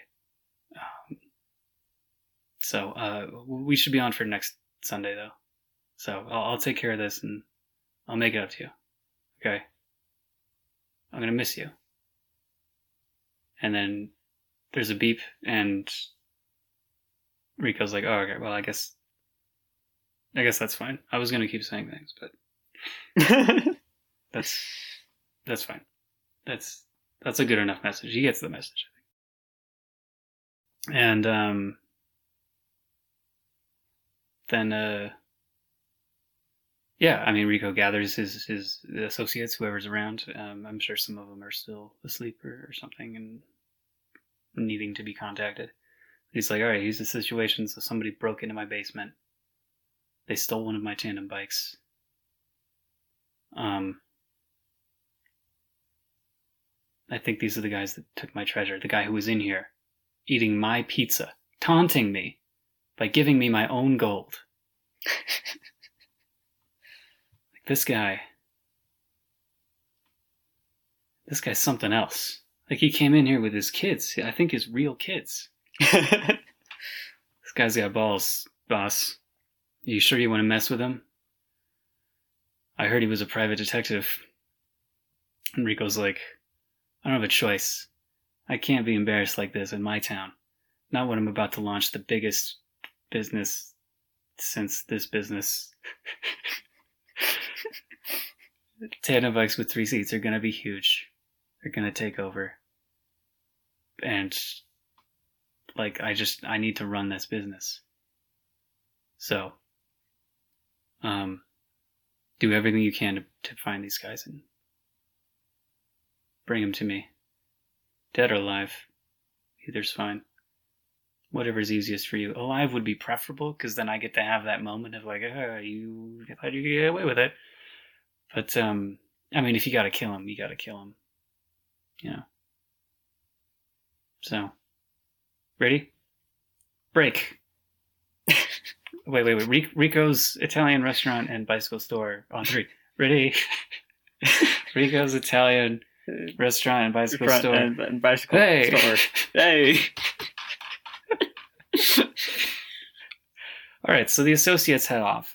We should be on for next Sunday, though. So I'll take care of this and I'll make it up to you. Okay? I'm going to miss you." And then there's a beep and Rico's like, "Oh, okay, well, I guess that's fine. I was going to keep saying things, but that's fine. That's a good enough message." He gets the message, I think. And then yeah, I mean, Rico gathers his associates, whoever's around. I'm sure some of them are still asleep or something and needing to be contacted. He's like, "All right, here's the situation. So somebody broke into my basement. They stole one of my tandem bikes. I think these are the guys that took my treasure. The guy who was in here, eating my pizza, taunting me by giving me my own gold. This guy's something else. Like, he came in here with his kids. I think his real kids. This guy's got balls, boss. You sure you want to mess with him? I heard he was a private detective." And Rico's like, "I don't have a choice. I can't be embarrassed like this in my town. Not when I'm about to launch the biggest business since this business. Tandem bikes with 3 seats are going to be huge. They're going to take over. And, like, I need to run this business. So, do everything you can to find these guys and bring them to me. Dead or alive. Either's fine. Whatever's easiest for you. Alive would be preferable, because then I get to have that moment of like, you thought you could get away with it. But, I mean, if you gotta kill him, you gotta kill him. So, ready? Break. Wait. Rico's Italian restaurant and bicycle store on 3. Ready? Rico's Italian restaurant and bicycle store. And bicycle Hey. store. Hey! All right, so the associates head off.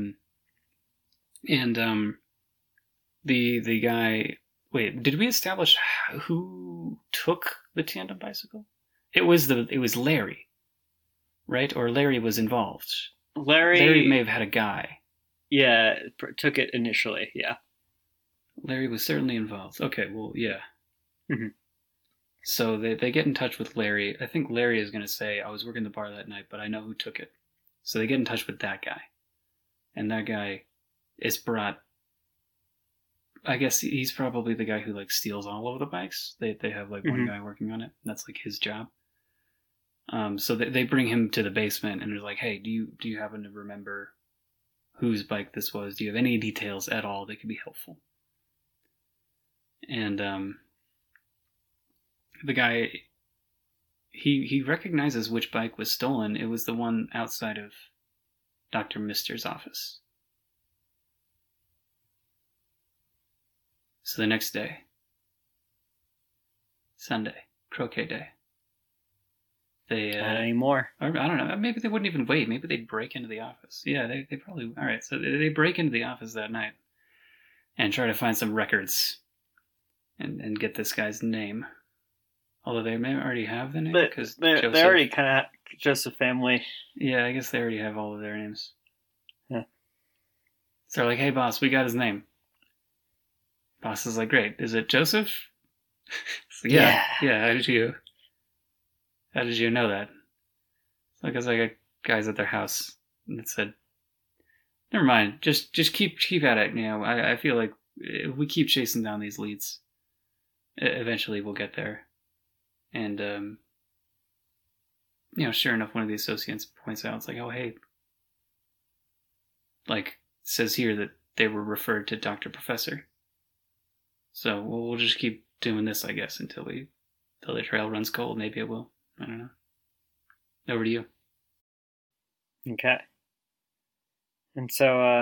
The guy... Wait, did we establish who took the tandem bicycle? It was Larry, right? Or Larry was involved. Larry may have had a guy. Yeah, took it initially, yeah. Larry was certainly involved. Okay, well, yeah. Mm-hmm. So they get in touch with Larry. I think Larry is going to say, "I was working the bar that night, but I know who took it." So they get in touch with that guy. And that guy is brought... I guess he's probably the guy who, like, steals all of the bikes. They have, like, one guy working on it. That's, like, his job. So they bring him to the basement and they're like, "Hey, do you happen to remember whose bike this was? Do you have any details at all that could be helpful?" And the guy, he recognizes which bike was stolen. It was the one outside of Dr. Mister's office. So the next day, Sunday, croquet day, they... Not anymore. I don't know, maybe they wouldn't even wait. Maybe they'd break into the office. Yeah, they probably... Alright, so they break into the office that night and try to find some records and get this guy's name. Although they may already have the name. Because they already kind of... Joseph family. Yeah, I guess they already have all of their names. Yeah. So they're like, hey, boss, we got his name. Boss is like, great. Is it Joseph? So, yeah. How did you know that? So I guess I got guys at their house, and it said, never mind. Just keep at it. You know, I feel like if we keep chasing down these leads, eventually we'll get there. And you know, sure enough, one of the associates points out, it's like, oh hey, like says here that they were referred to Dr. Professor. So we'll just keep doing this, I guess, until the trail runs cold. Maybe it will. I don't know. Over to you. Okay. And so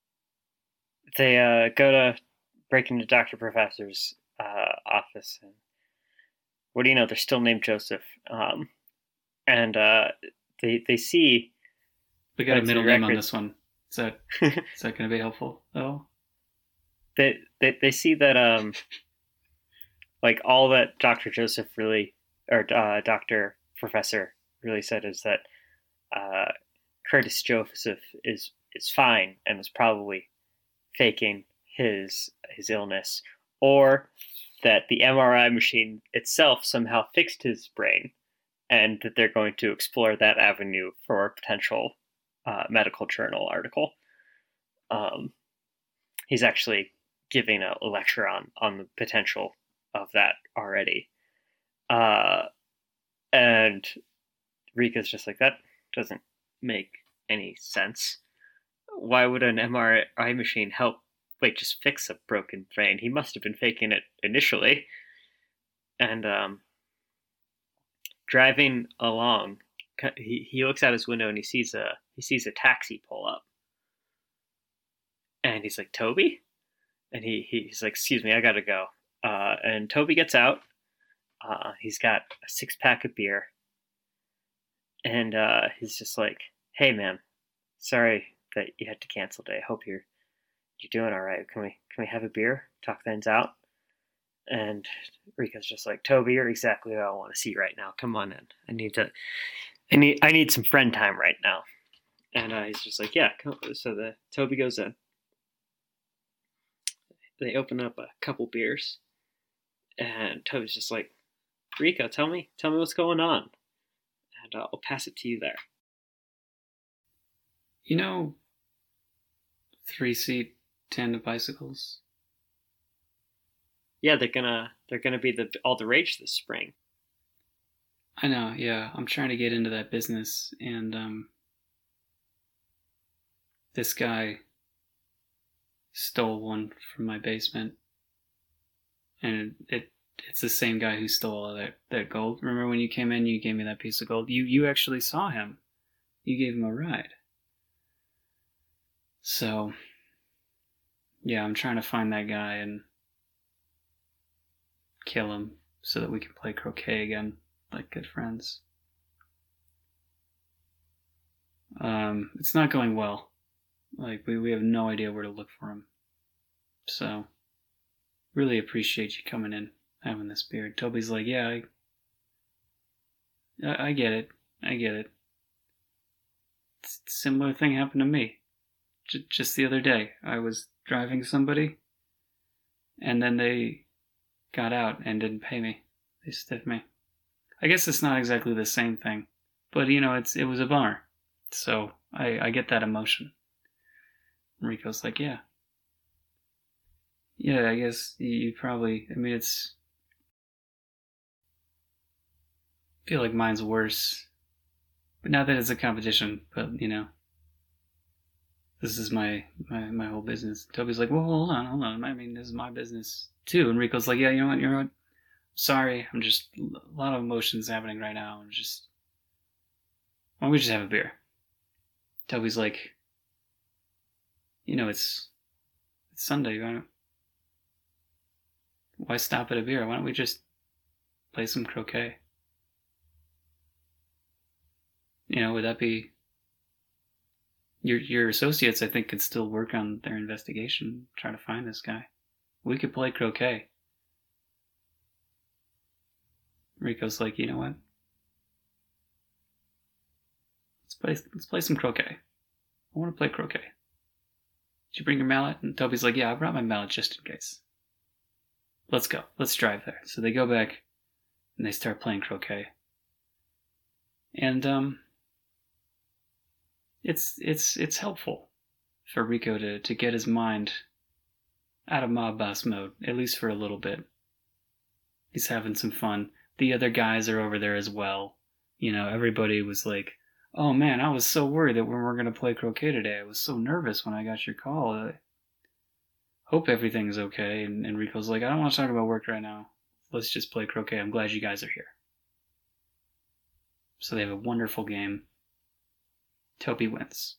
they go to break into Dr. Professor's office. And what do you know? They're still named Joseph. And they see... We got a middle name on this one. Is that going to be helpful? Oh. They see that like all that Dr. Joseph really, or Dr. Professor really said is that Curtis Joseph is fine and was probably faking his illness, or that the MRI machine itself somehow fixed his brain, and that they're going to explore that avenue for a potential medical journal article. He's actually giving a lecture on the potential of that already. And Rika's just like, that doesn't make any sense. Why would an MRI machine help, just fix a broken brain? He must have been faking it initially. And driving along, he looks out his window and he sees a taxi pull up. And he's like, Toby? And he's like, excuse me, I gotta go. And Toby gets out. He's got a 6-pack of beer. And he's just like, hey man, sorry that you had to cancel today. I hope you're doing all right. Can we have a beer? Talk things out? And Rika's just like, Toby, you're exactly what I want to see right now. Come on in. I need some friend time right now. And he's just like, yeah. So Toby goes in. They open up a couple beers, and Toby's just like, Rika, tell me what's going on, and I'll pass it to you there. You know, 3-seat tandem bicycles? Yeah, they're gonna be all the rage this spring. I know, yeah. I'm trying to get into that business, and this guy stole one from my basement, and it's the same guy who stole all that gold. Remember when you came in, you gave me that piece of gold? You actually saw him. You gave him a ride. So, yeah, I'm trying to find that guy and kill him so that we can play croquet again like good friends. It's not going well. Like, we have no idea where to look for him. So, really appreciate you coming in, having this beer. Toby's like, yeah, I get it. I get it. Similar thing happened to me. Just the other day. I was driving somebody, and then they got out and didn't pay me. They stiffed me. I guess it's not exactly the same thing, but you know, it was a bummer. So I get that emotion. Rico's like, yeah, I guess you probably. I mean, I feel like mine's worse, but not that it's a competition. But you know, this is my whole business. Toby's like, well, hold on. I mean, this is my business too. And Rico's like, yeah, you know what? Sorry, I'm just a lot of emotions happening right now. Why don't we just have a beer? Toby's like, you know, it's Sunday. Why stop at a beer? Why don't we just play some croquet? You know, would that be... Your associates, I think, could still work on their investigation, try to find this guy. We could play croquet. Rico's like, you know what? Let's play some croquet. I want to play croquet. Did you bring your mallet? And Toby's like, yeah, I brought my mallet just in case. Let's go. Let's drive there. So they go back and they start playing croquet. And it's helpful for Rico to get his mind out of mob boss mode, at least for a little bit. He's having some fun. The other guys are over there as well. You know, everybody was like, oh man, I was so worried that we were going to play croquet today. I was so nervous when I got your call. I hope everything's okay. And Rico's like, I don't want to talk about work right now. Let's just play croquet. I'm glad you guys are here. So they have a wonderful game. Toby wins.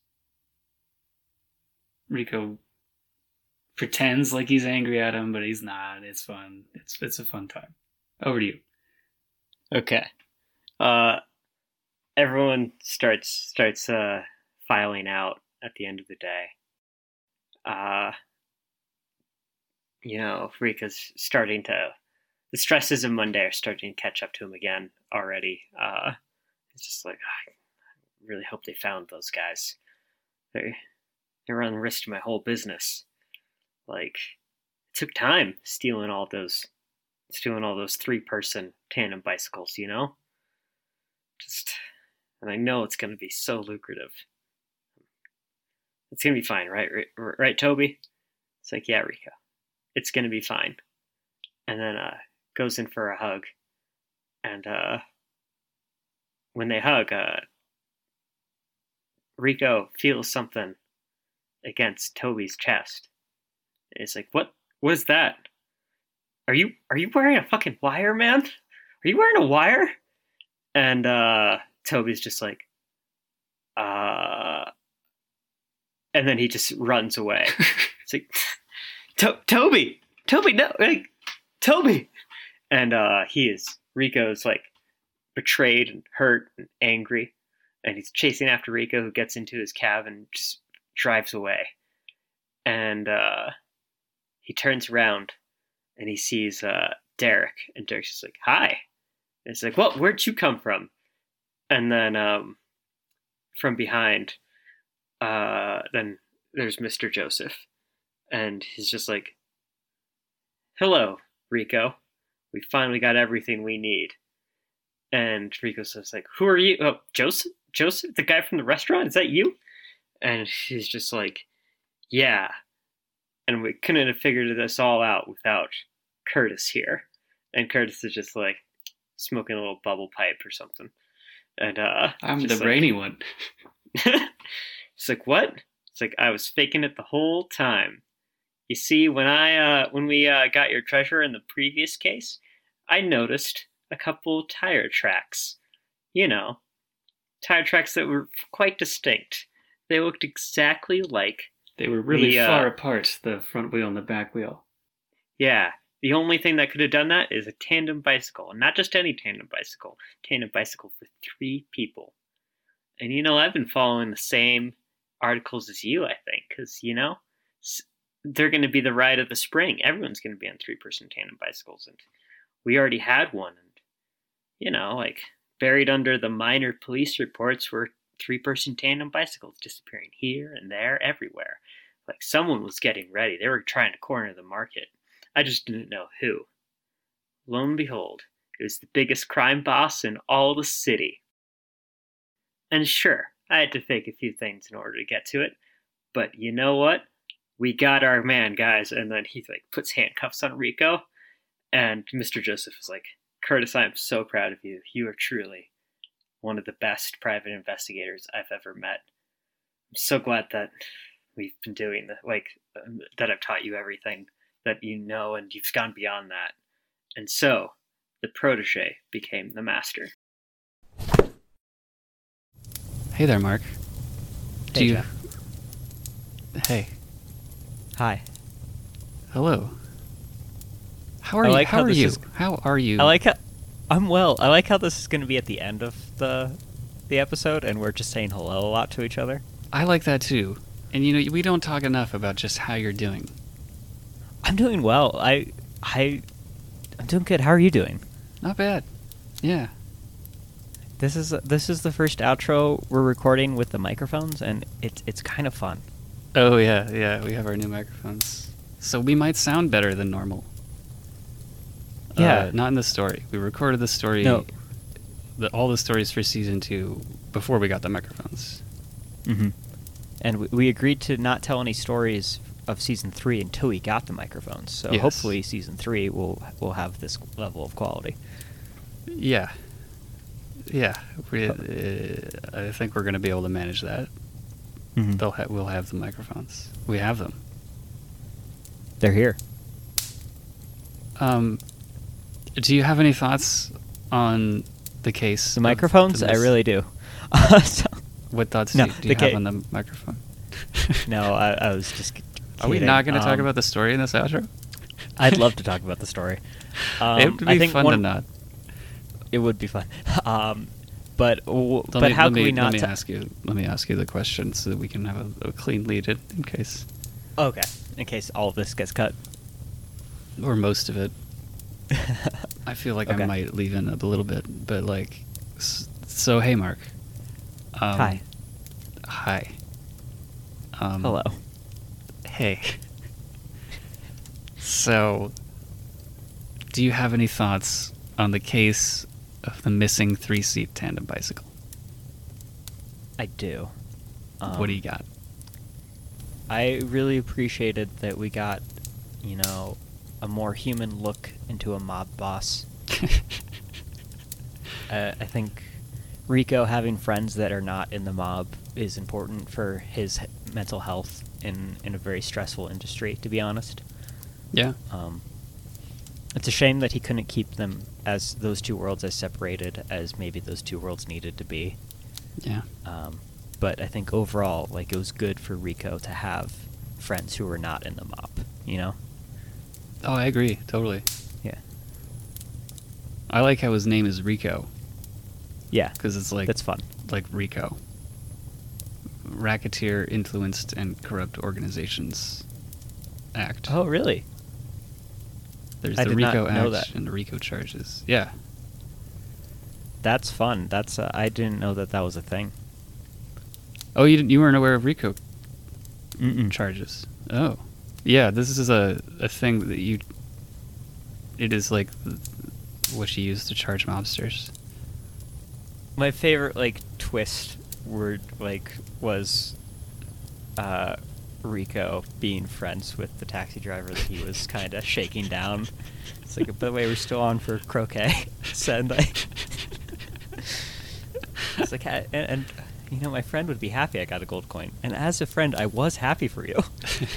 Rico pretends like he's angry at him, but he's not. It's fun. It's a fun time. Over to you. Okay. Everyone starts filing out at the end of the day. Rico's starting to... The stresses of Monday are starting to catch up to him again already. It's just like, I really hope they found those guys. They run the risk to my whole business. Like, it took time stealing all those 3-person tandem bicycles, you know? And I know it's going to be so lucrative. It's going to be fine, right? Right, Toby? It's like, yeah, Rico. It's going to be fine. And then goes in for a hug. And when they hug, Rico feels something against Toby's chest. It's like, what is that? Are you wearing a fucking wire, man? Are you wearing a wire? And Toby's just like, and then he just runs away. It's like, Toby, no, like, Toby. And Rico's like betrayed and hurt and angry. And he's chasing after Rico, who gets into his cab and just drives away. And he turns around and he sees Derek. And Derek's just like, hi. And it's like, well, where'd you come from? And then from behind, then there's Mr. Joseph. And he's just like, hello, Rico. We finally got everything we need. And Rico says, like, who are you? Oh, Joseph? Joseph, the guy from the restaurant? Is that you? And he's just like, yeah. And we couldn't have figured this all out without Curtis here. And Curtis is just like smoking a little bubble pipe or something. And I'm the brainy one. It's like, what? It's like, I was faking it the whole time. You see, when we got your treasure in the previous case, I noticed a couple tire tracks. You know, tire tracks that were quite distinct. They looked exactly like... They were really far apart, the front wheel and the back wheel. Yeah. The only thing that could have done that is a tandem bicycle. And not just any tandem bicycle. Tandem bicycle for 3 people. And, you know, I've been following the same articles as you, I think. Because, you know, they're going to be the ride of the spring. Everyone's going to be on 3-person tandem bicycles. And we already had one. And, you know, like, buried under the minor police reports were 3-person tandem bicycles disappearing here and there, everywhere. Like, someone was getting ready. They were trying to corner the market. I just didn't know who. Lo and behold, it was the biggest crime boss in all the city. And sure, I had to fake a few things in order to get to it. But you know what? We got our man, guys. And then he like puts handcuffs on Rico. And Mr. Joseph is like, Curtis, I am so proud of you. You are truly one of the best private investigators I've ever met. I'm so glad that we've been doing that I've taught you everything that you know, and you've gone beyond that. And so, the protege became the master. Hey there, Mark. Hey, Jeff. Hey. Hi. Hello. How are you? How are you? I'm well. I like how this is going to be at the end of the episode, and we're just saying hello a lot to each other. I like that too. And you know, we don't talk enough about just how you're doing. I'm doing well. I'm doing good. How are you doing? Not bad. Yeah. This is the first outro we're recording with the microphones, and it's kind of fun. Oh yeah, we have our new microphones, so we might sound better than normal. Yeah. Not in the story. We recorded the story. No. All the stories for season 2 before we got the microphones. Mm-hmm. And we agreed to not tell any stories of season 3 until we got the microphones. So Yes. hopefully season 3 will have this level of quality. Yeah. I think we're going to be able to manage that. Mm-hmm. We'll have the microphones. We have them. They're here. Do you have any thoughts on the case? The microphones? I really do. So, What thoughts No, do you the have on the microphone? no, I was just kidding. Are we not going to talk about the story in this outro? I'd love to talk about the story. It would I be think fun to not. It would be fun. But Let how me, can we not? Let me ask you the question so that we can have a clean lead in case, Okay, in case all of this gets cut. or most of it. I feel like Okay. I might leave in a little bit, but like, so hey, Mark. Hi. Hi. Hello. Hey. So, do you have any thoughts on the case of the missing 3-seat tandem bicycle? I do. What do you got? I really appreciated that we got, a more human look into a mob boss. I think Rico having friends that are not in the mob is important for his mental health in a very stressful industry, to be honest. Yeah. It's a shame that he couldn't keep them as those two worlds as separated as maybe those two worlds needed to be. Yeah. But I think overall, like, it was good for Rico to have friends who were not in the mob, Oh, I agree. Totally. Yeah. I like how his name is Rico, Yeah. because it's like That's fun. like Rico. Racketeer Influenced and Corrupt Organizations Act. Oh, really? There's I the did not RICO know Act that. and the RICO charges. Yeah. That's fun. That's I didn't know that was a thing. Oh, you weren't aware of RICO Mm-mm. charges? Oh. Yeah, this is a thing that it is like what you use to charge mobsters. My favorite twist word was Rico being friends with the taxi driver that he was kind of shaking down. It's like, by the way, we're still on for croquet. Said it's like, and my friend would be happy I got a gold coin, and as a friend, I was happy for you.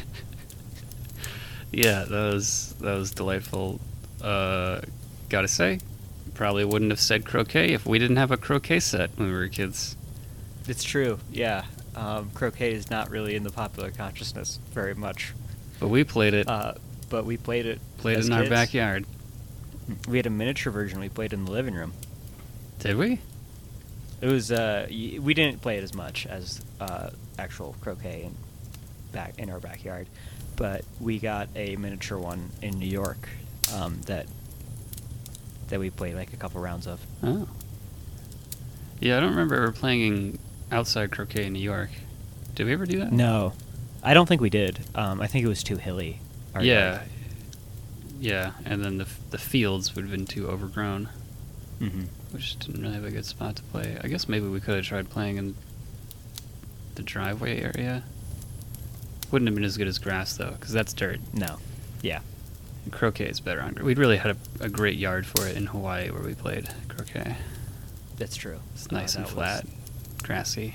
Yeah, that was delightful. Gotta say, probably wouldn't have said croquet if we didn't have a croquet set when we were kids. It's true. Yeah, croquet is not really in the popular consciousness very much. But we played it. But we played it. Played it as in our kids. backyard. We had a miniature version we played in the living room. Did we? It was we didn't play it as much as actual croquet in our backyard, but we got a miniature one in New York that we played like a couple rounds of. Oh. Yeah, I don't remember ever playing outside croquet in New York. Did we ever do that? No, I don't think we did. I think it was too hilly. our Yeah. yard. Yeah, and then the fields would have been too overgrown, Mhm. which didn't really have a good spot to play. I guess maybe we could have tried playing in the driveway area. Wouldn't have been as good as grass, though, because that's dirt. No. Yeah. And croquet is better on. We'd really had a great yard for it in Hawaii where we played croquet. That's true. It's nice and that was- flat, grassy.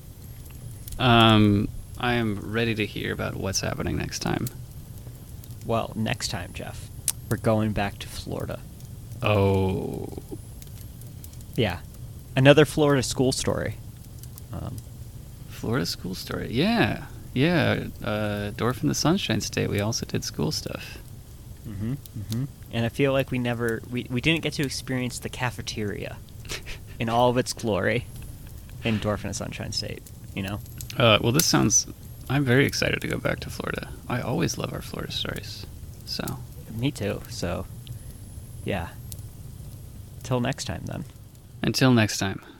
I am ready to hear about what's happening next time. Well, next time, Jeff, we're going back to Florida. Oh, Yeah. Another Florida school story. Florida school story. Yeah, yeah. Dorf in the Sunshine State. We also did school stuff. Mm-hmm. Mm-hmm. And I feel like we didn't get to experience the cafeteria in all of its glory in Dorf in the Sunshine State, Well, this sounds. I'm very excited to go back to Florida. I always love our Florida stories. So, Me too, so, yeah. Till next time, then. until next time.